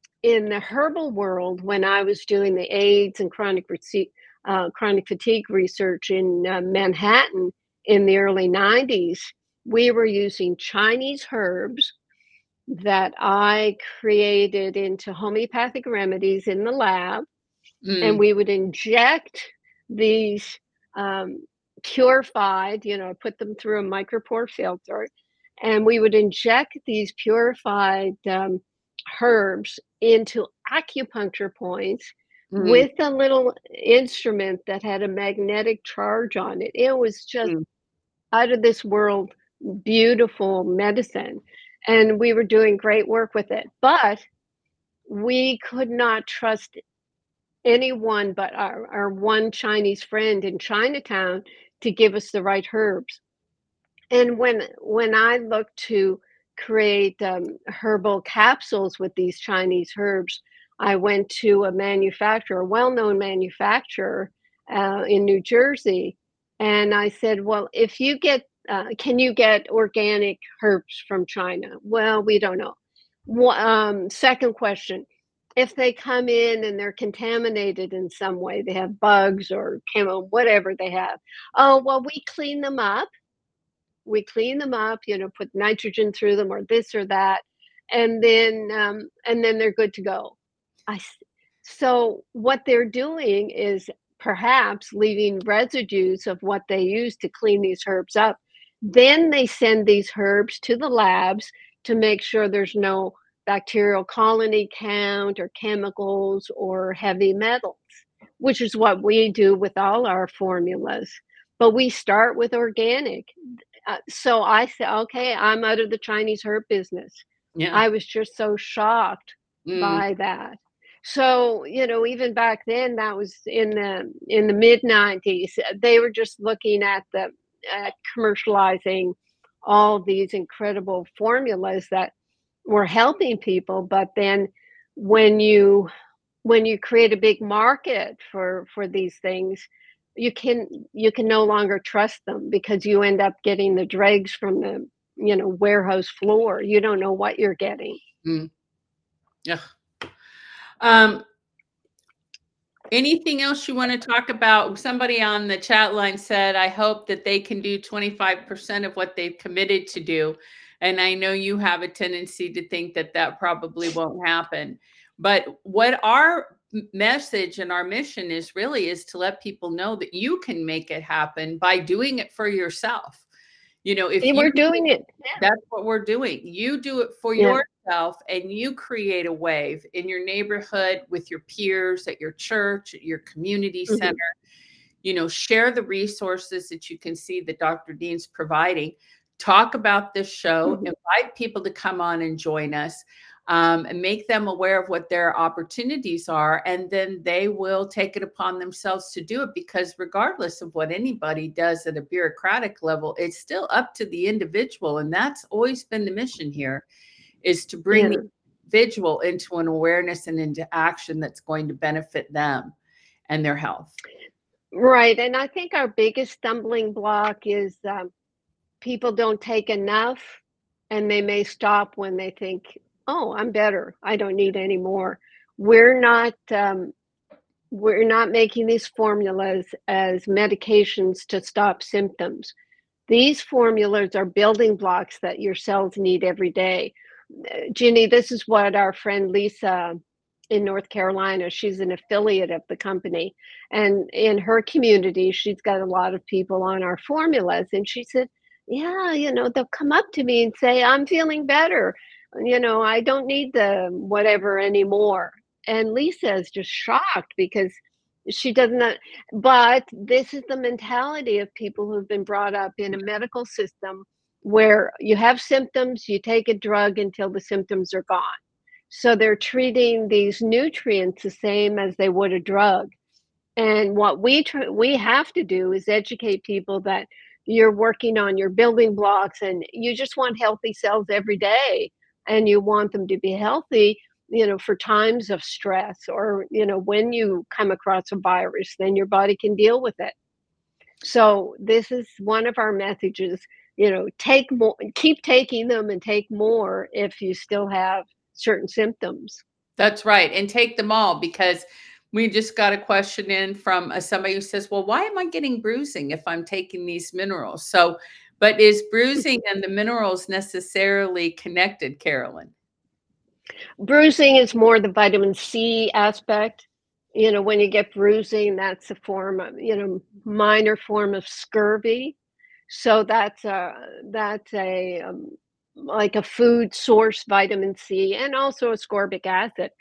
in the herbal world, when I was doing the AIDS and chronic rece- uh, chronic fatigue research in uh, Manhattan in the early nineties, we were using Chinese herbs that I created into homeopathic remedies in the lab, and Mm, we would inject these um, purified, you know, put them through a micropore filter, and we would inject these purified um, herbs into acupuncture points Mm, with a little instrument that had a magnetic charge on it. It was just mm, out of this world beautiful medicine, and we were doing great work with it. But we could not trust anyone but our, our one Chinese friend in Chinatown to give us the right herbs. And when when I looked to create um, herbal capsules with these Chinese herbs, I went to a manufacturer, a well-known manufacturer uh, in New Jersey, and I said, "Well, if you get, uh, can you get organic herbs from China?" Well, we don't know. Wha- Um, second question: if they come in and they're contaminated in some way, they have bugs or chemo, whatever they have. Oh, well, we clean them up, we clean them up, you know, put nitrogen through them or this or that, and then um, and then they're good to go. I s- so what they're doing is perhaps leaving residues of what they use to clean these herbs up. Then they send these herbs to the labs to make sure there's no bacterial colony count or chemicals or heavy metals, which is what we do with all our formulas. But we start with organic. Uh, so I said, "Okay, I'm out of the Chinese herb business." yeah. I was just so shocked Mm, by that. So, you know, even back then, that was in the in the mid nineties, they were just looking at the at commercializing all these incredible formulas that were helping people, but then when you when you create a big market for for these things, you can you can no longer trust them because you end up getting the dregs from the, you know, warehouse floor. You don't know what you're getting. mm, yeah. Um, Anything else you want to talk about? Somebody on the chat line said, I hope that they can do twenty-five percent of what they've committed to do. And I know you have a tendency to think that that probably won't happen. But what our m- message and our mission is really is to let people know that you can make it happen by doing it for yourself. You know, if And you we're doing it. that's what we're doing. You do it for Yeah. yourself and you create a wave in your neighborhood, with your peers, at your church, at your community center. Mhm. You know, share the resources that you can see that Doctor Dean's providing. Talk about this show, Mhm. invite people to come on and join us, um, and make them aware of what their opportunities are. And then they will take it upon themselves to do it, because regardless of what anybody does at a bureaucratic level, it's still up to the individual. And that's always been the mission here, is to bring the Yeah. individual into an awareness and into action that's going to benefit them and their health. Right. And I think our biggest stumbling block is um, people don't take enough, and they may stop when they think, "Oh, I'm better. I don't need any more." We're not um, we're not making these formulas as medications to stop symptoms. These formulas are building blocks that your cells need every day. Uh, Ginny, this is what our friend Lisa in North Carolina, she's an affiliate of the company. And in her community, she's got a lot of people on our formulas. And she said, "Yeah, you know, they'll come up to me and say, 'I'm feeling better. You know, I don't need the whatever anymore.'" And Lisa is just shocked because she doesn't, but this is the mentality of people who've been brought up in a medical system where you have symptoms, you take a drug until the symptoms are gone. So they're treating these nutrients the same as they would a drug. And what we tr- we have to do is educate people that you're working on your building blocks and you just want healthy cells every day, and you want them to be healthy, you know, for times of stress, or, you know, when you come across a virus, then your body can deal with it. So this is one of our messages, you know, take more, keep taking them and take more if you still have certain symptoms. That's right, and take them all, because we just got a question in from uh, somebody who says, "Well, why am I getting bruising if I'm taking these minerals?" So, but is bruising and the minerals necessarily connected, Carolyn? Bruising is more the vitamin C aspect. You know, when you get bruising, that's a form of, you know, minor form of scurvy. So that's a that's a um, like a food source vitamin C and also ascorbic acid.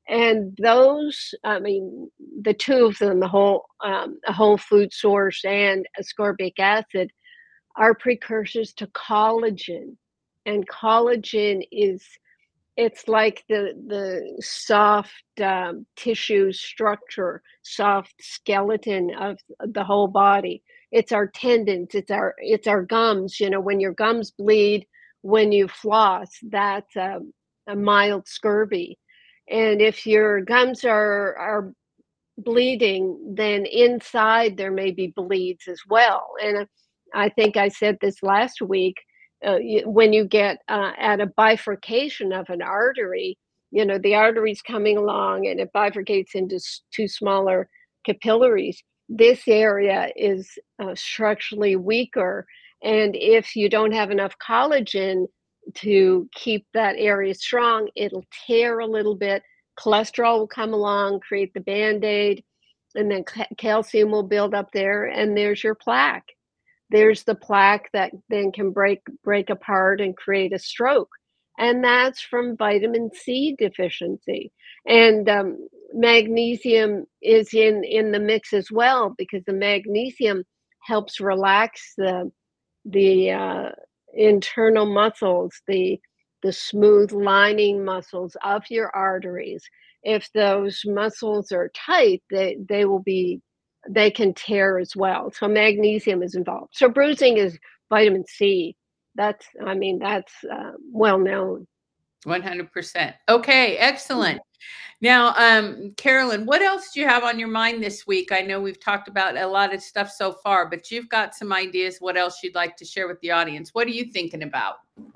And those, I mean, the two of them, the whole um, a whole food source and ascorbic acid, are precursors to collagen. And collagen is it's like the the soft um, tissue structure, soft skeleton of the whole body. It's our tendons, it's our it's our gums. You know, when your gums bleed, when you floss, that's a, a mild scurvy. And if your gums are are bleeding, then inside there may be bleeds as well. And uh, I think I said this last week. Uh, y- when you get uh, at a bifurcation of an artery, you know, the artery's coming along and it bifurcates into s- two smaller capillaries. This area is uh, structurally weaker. And if you don't have enough collagen to keep that area strong, it'll tear a little bit. Cholesterol will come along, create the band-aid, and then ca- calcium will build up there, and there's your plaque. There's the plaque that then can break break apart and create a stroke, and that's from vitamin C deficiency. And um, magnesium is in in the mix as well, because the magnesium helps relax the the uh, internal muscles, the the smooth lining muscles of your arteries. If those muscles are tight, they they will be they can tear as well. So magnesium is involved. So bruising is vitamin C. That's I mean that's uh, well known. one hundred percent. Okay, Mhm. excellent. Now, um, Carolyn, what else do you have on your mind this week? I know we've talked about a lot of stuff so far, but you've got some ideas what else you'd like to share with the audience. What are you thinking about?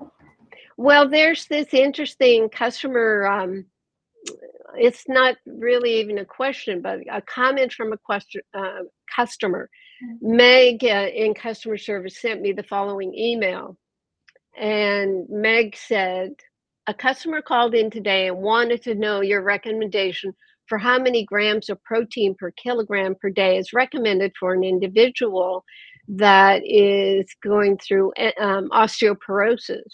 Well, there's this interesting customer. Um, it's not really even a question, but a comment from a question uh, customer. Meg uh, in customer service sent me the following email, and Meg said, "A customer called in today and wanted to know your recommendation for how many grams of protein per kilogram per day is recommended for an individual that is going through eh, um, osteoporosis."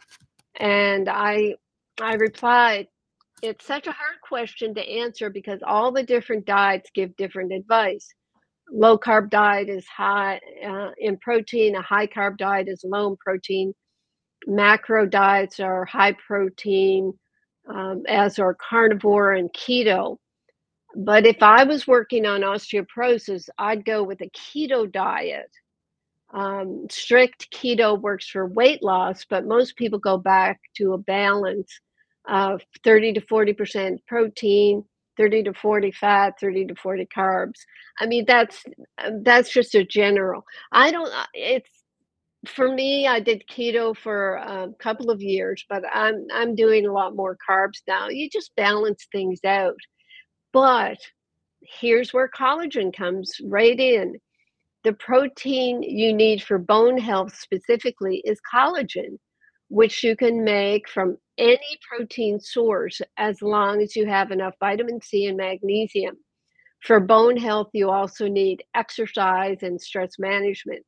And I, I replied, "It's such a hard question to answer because all the different diets give different advice. Low carb diet is high uh, in protein, a high carb diet is low in protein. Macro diets are high protein, um, as are carnivore and keto. But if I was working on osteoporosis, I'd go with a keto diet. Um, strict keto works for weight loss, but most people go back to a balance of thirty to forty percent protein, thirty to forty fat, thirty to forty carbs. I mean, that's um, that's just a general. I don't. uh, It's for me. I did keto for a couple of years, but I'm I'm doing a lot more carbs now. You just balance things out. But here's where collagen comes right in. The protein you need for bone health specifically is collagen, which you can make from any protein source as long as you have enough vitamin C and magnesium. For bone health, you also need exercise and stress management.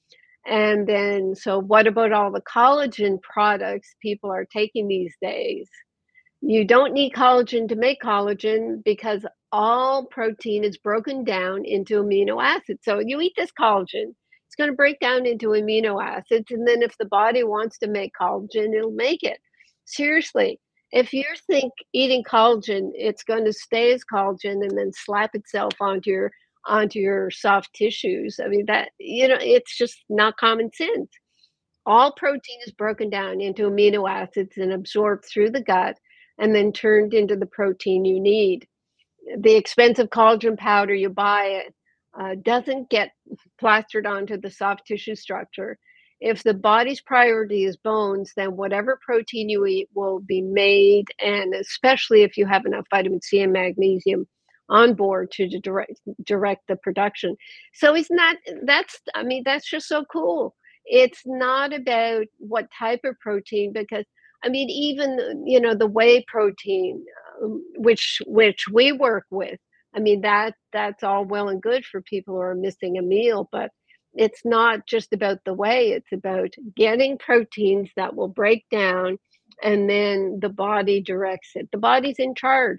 And then, so what about all the collagen products people are taking these days? You don't need collagen to make collagen because all protein is broken down into amino acids. So you eat this collagen, it's going to break down into amino acids. And then if the body wants to make collagen, it'll make it. Seriously, if you think eating collagen, it's going to stay as collagen and then slap itself onto your onto your soft tissues. I mean that you know, it's just not common sense. All protein is broken down into amino acids and absorbed through the gut and then turned into the protein you need. The expensive collagen powder you buy it uh, doesn't get plastered onto the soft tissue structure. If the body's priority is bones, then whatever protein you eat will be made, and especially if you have enough vitamin C and magnesium on board to direct direct the production. So isn't that that's I mean that's just so cool. It's not about what type of protein because I mean even you know the whey protein um, which which we work with. I mean that that's all well and good for people who are missing a meal, but it's not just about the whey, it's about getting proteins that will break down and then the body directs it. The body's in charge.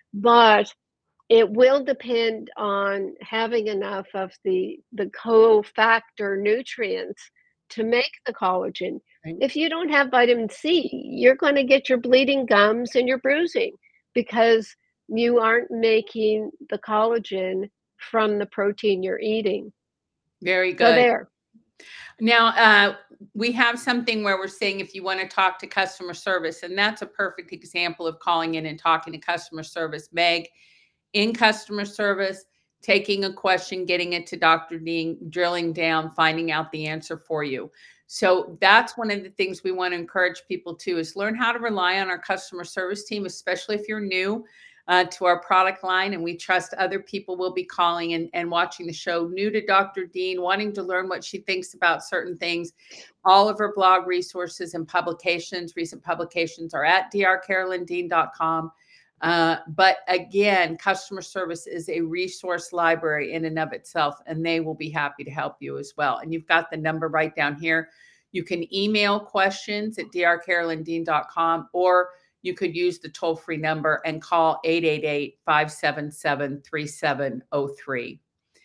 but it will depend on having enough of the the cofactor nutrients to make the collagen. Right. If you don't have vitamin C, you're going to get your bleeding gums and your bruising because you aren't making the collagen from the protein you're eating. Very So good. there. Now, uh, we have something where we're saying if you want to talk to customer service, and that's a perfect example of calling in and talking to customer service. Meg, in customer service, taking a question, getting it to Doctor Dean, drilling down, finding out the answer for you. So that's one of the things we want to encourage people to is learn how to rely on our customer service team, especially if you're new uh, to our product line. And we trust other people will be calling and, and watching the show, new to Doctor Dean, wanting to learn what she thinks about certain things. All of her blog resources and publications, recent publications are at d r carolyn dean dot com. Uh, but again, customer service is a resource library in and of itself, and they will be happy to help you as well. And you've got the number right down here. You can email questions at d r carolyn dean dot com, or you could use the toll-free number and call eight eight eight, five seven seven, three seven zero three.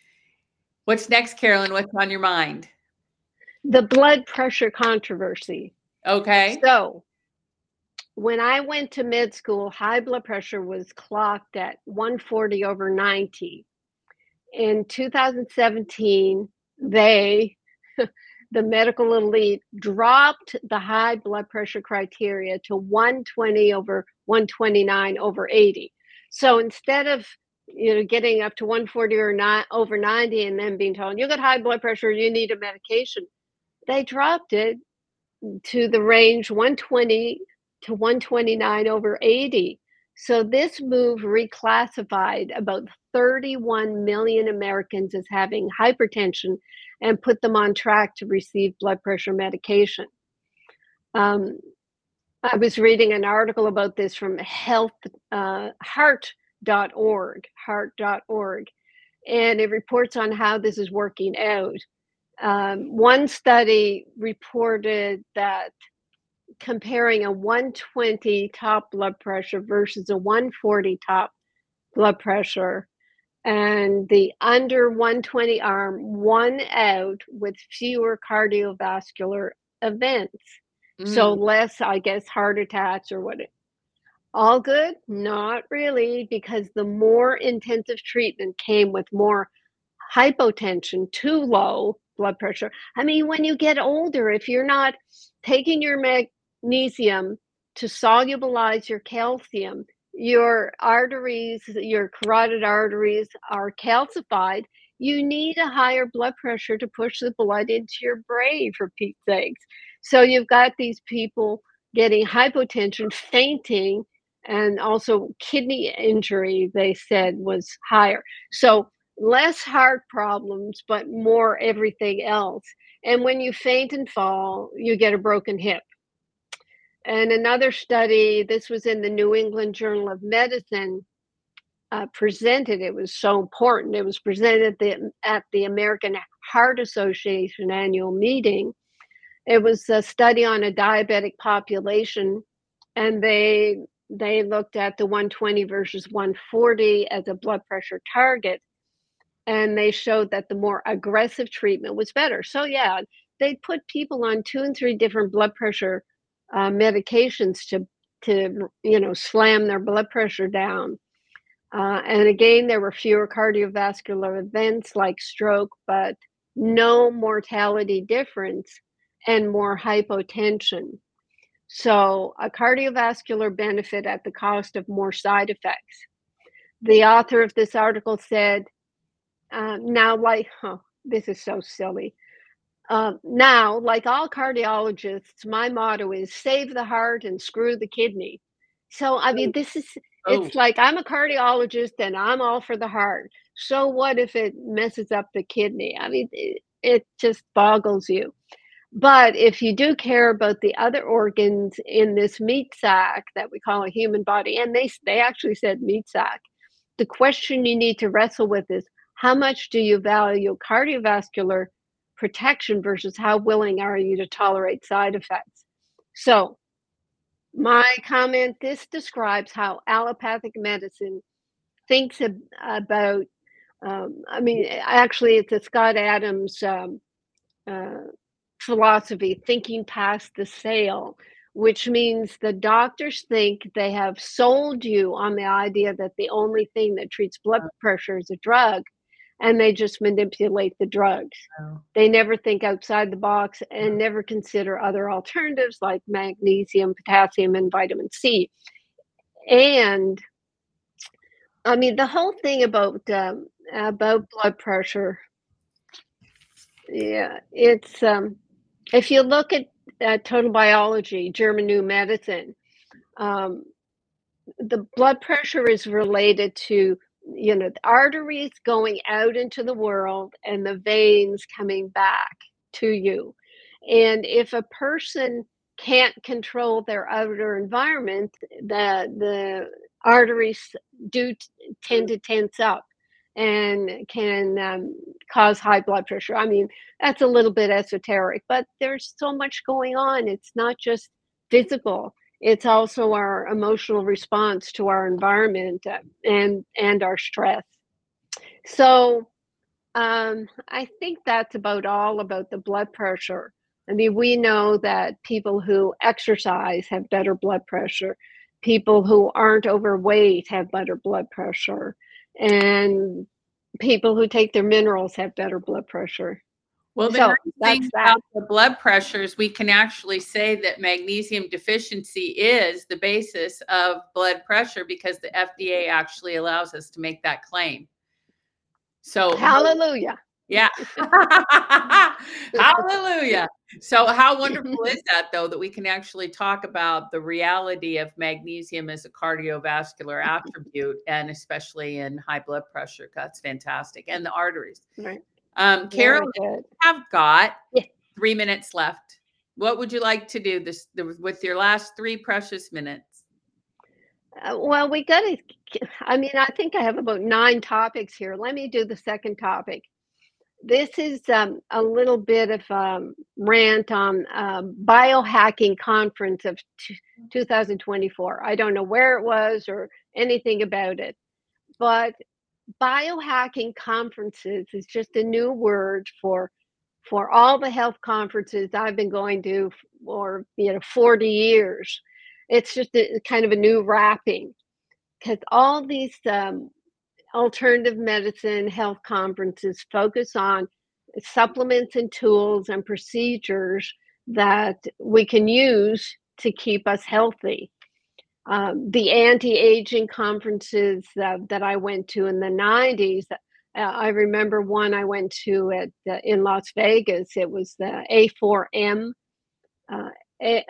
What's next, Carolyn? What's on your mind? The blood pressure controversy. Okay. So when I went to med school, high blood pressure was clocked at one forty over ninety. In two thousand seventeen, they, the medical elite, dropped the high blood pressure criteria to one twenty over one twenty-nine over eighty. So instead of you know getting up to one forty or not over ninety and then being told you got high blood pressure, you need a medication, they dropped it to the range one twenty to one twenty-nine over eighty. So this move reclassified about thirty-one million Americans as having hypertension and put them on track to receive blood pressure medication. Um, I was reading an article about this from health uh, heart dot org, heart dot org, and it reports on how this is working out. Um, one study reported that comparing a one twenty top blood pressure versus a one forty top blood pressure, and the under one twenty arm won out with fewer cardiovascular events. Mm. So less, I guess, heart attacks or what. All good? Not really, because the more intensive treatment came with more hypotension, too low blood pressure. I mean, when you get older, if you're not taking your magnesium to solubilize your calcium, your arteries, your carotid arteries are calcified. You need a higher blood pressure to push the blood into your brain, for Pete's sakes. So you've got these people getting hypotension, fainting, and also kidney injury, they said, was higher. So less heart problems, but more everything else. And when you faint and fall, you get a broken hip. And another study, this was in the New England Journal of Medicine, uh, presented, it was so important, it was presented at the, at the American Heart Association annual meeting. It was a study on a diabetic population, and they they looked at the one twenty versus one forty as a blood pressure target. And they showed that the more aggressive treatment was better. So yeah, they put people on two and three different blood pressure uh, medications to to you know slam their blood pressure down. Uh, and again, there were fewer cardiovascular events like stroke, but no mortality difference and more hypotension. So a cardiovascular benefit at the cost of more side effects. The author of this article said, Um, now, like, huh, this is so silly. Um, now, like all cardiologists, my motto is save the heart and screw the kidney. So, I mean, this is, Oh, it's like I'm a cardiologist and I'm all for the heart. So, what if it messes up the kidney? I mean, it, it just boggles you. But if you do care about the other organs in this meat sack that we call a human body, and they, they actually said meat sack, the question you need to wrestle with is, how much do you value cardiovascular protection versus how willing are you to tolerate side effects? So, my comment, this describes how allopathic medicine thinks ab- about, um, I mean, actually, it's a Scott Adams um, uh, philosophy, thinking past the sale, which means the doctors think they have sold you on the idea that the only thing that treats blood pressure is a drug, and they just manipulate the drugs. Wow. They never think outside the box and never consider other alternatives like magnesium, potassium, and vitamin C. And I mean, the whole thing about um, about blood pressure, yeah, it's um, if you look at, at total biology, German New Medicine, um, the blood pressure is related to, you know, the arteries going out into the world and the veins coming back to you. And if a person can't control their outer environment, the the arteries do t- tend to tense up and can um, cause high blood pressure. I mean, that's a little bit esoteric, but there's so much going on. It's not just physical, it's also our emotional response to our environment, uh, and and our stress. So um, I think that's about all about the blood pressure. I mean, we know that people who exercise have better blood pressure. People who aren't overweight have better blood pressure, and people who take their minerals have better blood pressure. Well, the So nice that's thing that. about the blood pressures, we can actually say that magnesium deficiency is the basis of blood pressure because the F D A actually allows us to make that claim. So, Hallelujah. yeah. Hallelujah. So, how wonderful is that, though, that we can actually talk about the reality of magnesium as a cardiovascular attribute, and especially in high blood pressure? That's fantastic. And the arteries. Right. Um, Very Carol, good. have got Yeah. three minutes left. What would you like to do this the, with your last three precious minutes? Uh, well, we got to, I mean, I think I have about nine topics here. Let me do the second topic. This is um, a little bit of um, rant on um, biohacking conference of t- two thousand twenty-four. I don't know where it was or anything about it, but biohacking conferences is just a new word for for all the health conferences I've been going to for, you know, forty years. It's just a kind of a new wrapping because all these um, alternative medicine health conferences focus on supplements and tools and procedures that we can use to keep us healthy. Um, the anti-aging conferences uh, that I went to in the nineties, uh, I remember one I went to at uh, in Las Vegas. It was the A four M. Uh, A-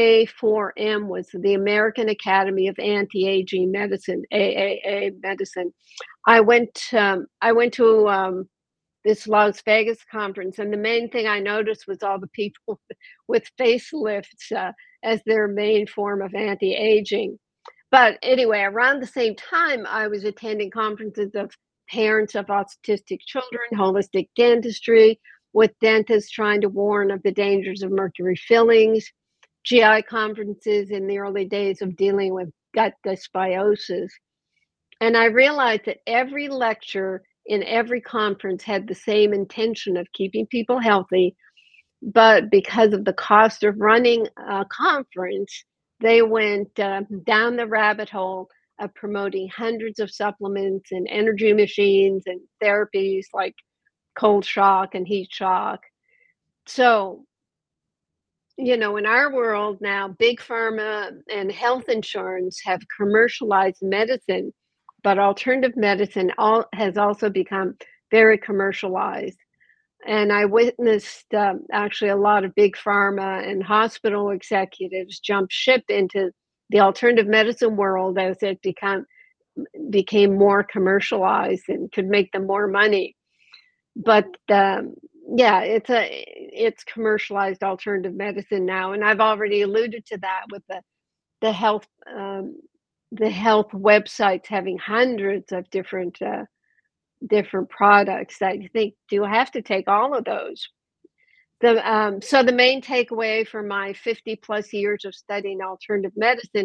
A4M was the American Academy of Anti-Aging Medicine, A A A medicine. I went um, I went to um, this Las Vegas conference, and the main thing I noticed was all the people with facelifts uh, as their main form of anti-aging. But anyway, around the same time, I was attending conferences of parents of autistic children, holistic dentistry, with dentists trying to warn of the dangers of mercury fillings, G I conferences in the early days of dealing with gut dysbiosis. And I realized that every lecture in every conference had the same intention of keeping people healthy, but because of the cost of running a conference, they went uh, down the rabbit hole of promoting hundreds of supplements and energy machines and therapies like cold shock and heat shock. So, you know, in our world now, big pharma and health insurance have commercialized medicine, but alternative medicine all, has also become very commercialized. And I witnessed um, actually a lot of big pharma and hospital executives jump ship into the alternative medicine world as it become became more commercialized and could make them more money. But um, yeah, it's a it's commercialized alternative medicine now, and I've already alluded to that with the the health um, the health websites having hundreds of different uh, different products that you think, do I have to take all of those? The um, so the main takeaway from my fifty plus years of studying alternative medicine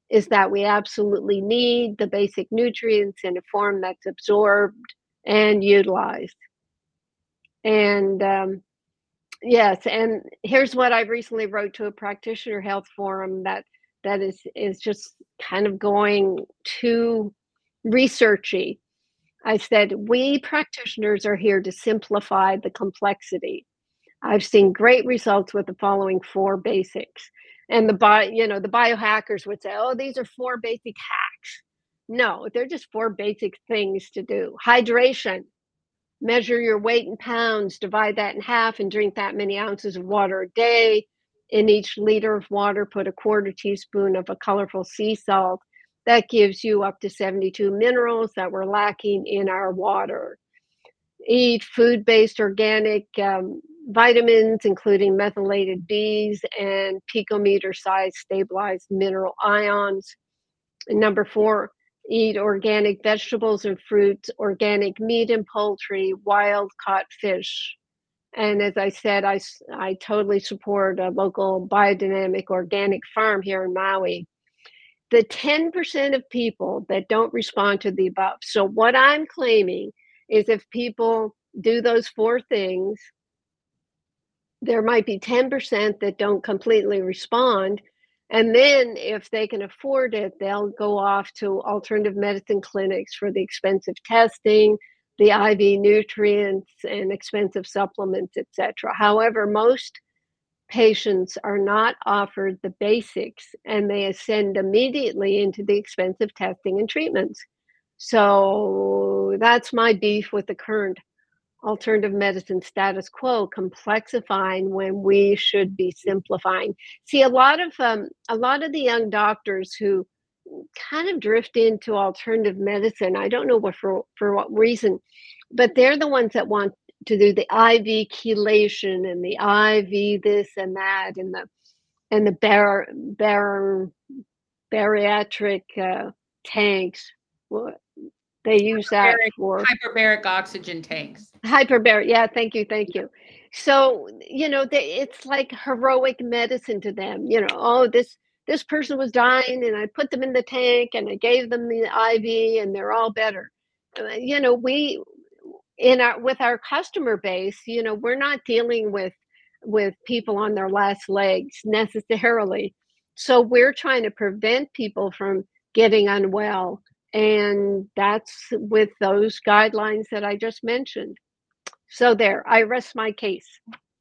is that we absolutely need the basic nutrients in a form that's absorbed and utilized. And um, yes, and here's what I recently wrote to a practitioner health forum that that is is just kind of going too researchy. I said, we practitioners are here to simplify the complexity. I've seen great results with the following four basics. And the bio, you know, the biohackers would say, oh, these are four basic hacks. No, they're just four basic things to do. Hydration, measure your weight in pounds, divide that in half, and drink that many ounces of water a day. In each liter of water, put a quarter teaspoon of a colorful sea salt. That gives you up to seventy-two minerals that we're lacking in our water. Eat food-based organic um, vitamins, including methylated B's and picometer-sized stabilized mineral ions. And number four, eat organic vegetables and fruits, organic meat and poultry, wild-caught fish. And as I said, I, I totally support a local biodynamic organic farm here in Maui. The ten percent of people that don't respond to the above. So what I'm claiming is if people do those four things, there might be ten percent that don't completely respond. And then if they can afford it, they'll go off to alternative medicine clinics for the expensive testing, the I V nutrients, and expensive supplements, et cetera. However, most patients are not offered the basics, and they ascend immediately into the expensive testing and treatments. So that's my beef with the current alternative medicine status quo, complexifying when we should be simplifying. See, a lot of um, a lot of the young doctors who kind of drift into alternative medicine, I don't know what for for what reason, but they're the ones that want to do the I V chelation and the I V this and that and the and the bar, bar, bariatric uh, tanks. Well, they use that Hyperbaric, for hyperbaric oxygen tanks. hyperbaric. Yeah, thank you, thank you. So you know, they, it's like heroic medicine to them. You know, oh, this this person was dying, and I put them in the tank, and I gave them the I V, and they're all better. Uh, You know, we in our with our customer base, you know, we're not dealing with with people on their last legs necessarily. So we're trying to prevent people from getting unwell. And that's with those guidelines that I just mentioned. So there, I rest my case.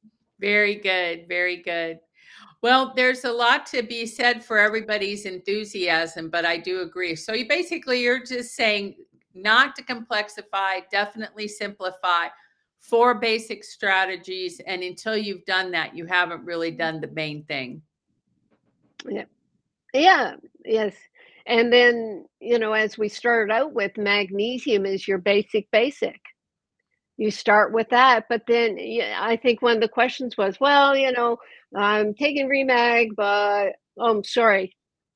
Very good. Very good. Well, there's a lot to be said for everybody's enthusiasm, but I do agree. So you basically you're just saying not to complexify, definitely simplify, four basic strategies, and until you've done that, you haven't really done the main thing. Yeah. Yeah, yes. And then, you know, as we started out with, magnesium is your basic basic. You start with that, but then yeah, I think one of the questions was, well, you know, I'm taking Remag, but oh, I'm sorry,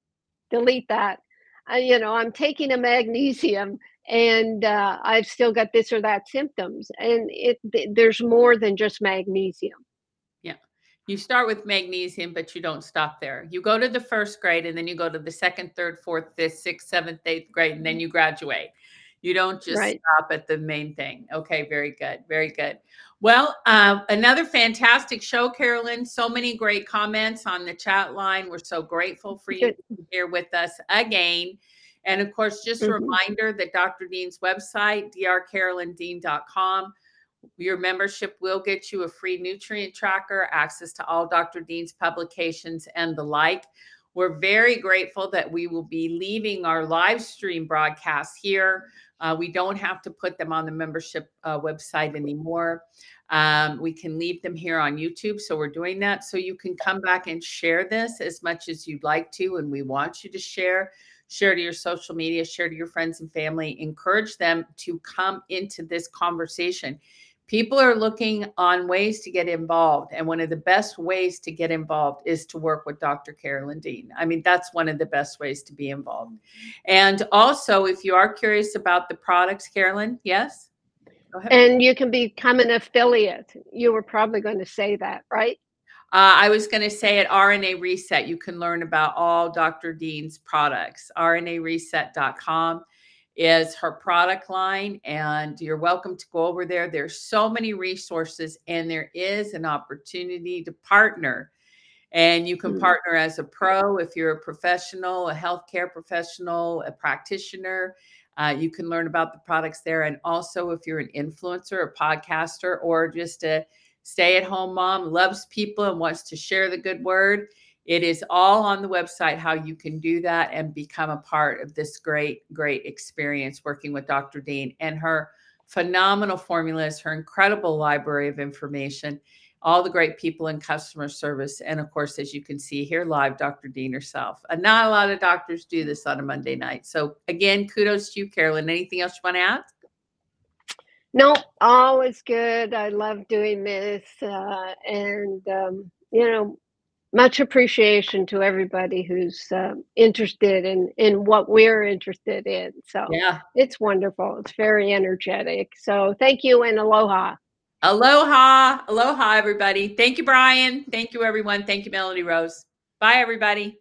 delete that. Uh, you know, I'm taking a magnesium and uh, I've still got this or that symptoms, and it th- there's more than just magnesium. Yeah. You start with magnesium, but you don't stop there. You go to the first grade and then you go to the second, third, fourth, fifth, sixth, seventh, eighth grade, and then you graduate. You don't just Right. stop at the main thing. Okay, very good. Very good. Well, uh, another fantastic show, Carolyn. So many great comments on the chat line. We're so grateful for you Good. to be here with us again. And of course, just a Mhm. reminder that Doctor Dean's website, d r carolyn dean dot com. Your membership will get you a free nutrient tracker, access to all Doctor Dean's publications, and the like. We're very grateful that we will be leaving our live stream broadcasts here. Uh, we don't have to put them on the membership uh, website anymore. Um, we can leave them here on YouTube. So we're doing that. So you can come back and share this as much as you'd like to. And we want you to share. Share to your social media, share to your friends and family. Encourage them to come into this conversation. People are looking on ways to get involved. And one of the best ways to get involved is to work with Doctor Carolyn Dean. I mean, that's one of the best ways to be involved. And also, if you are curious about the products, Carolyn, yes? Go ahead. And you can become an affiliate. You were probably going to say that, right? Uh, I was going to say at R N A Reset, you can learn about all Doctor Dean's products. R N A reset dot com is her product line, and you're welcome to go over there. There's so many resources, and there is an opportunity to partner. And you can Mm. partner as a pro if you're a professional, a healthcare professional, a practitioner. Uh, you can learn about the products there. And also, if you're an influencer, a podcaster, or just a stay-at-home mom, loves people and wants to share the good word, it is all on the website how you can do that and become a part of this great, great experience working with Doctor Dean and her phenomenal formulas, her incredible library of information, all the great people in customer service. And of course, as you can see here live, Doctor Dean herself. And not a lot of doctors do this on a Monday night. So again, kudos to you, Carolyn. Anything else you want to add? No, all is good. I love doing this. Uh, and, um, you know, much appreciation to everybody who's uh, interested in, in what we're interested in. So Yeah. it's wonderful. It's very energetic. So thank you and aloha. Aloha. Aloha, everybody. Thank you, Brian. Thank you, everyone. Thank you, Melody Rose. Bye, everybody.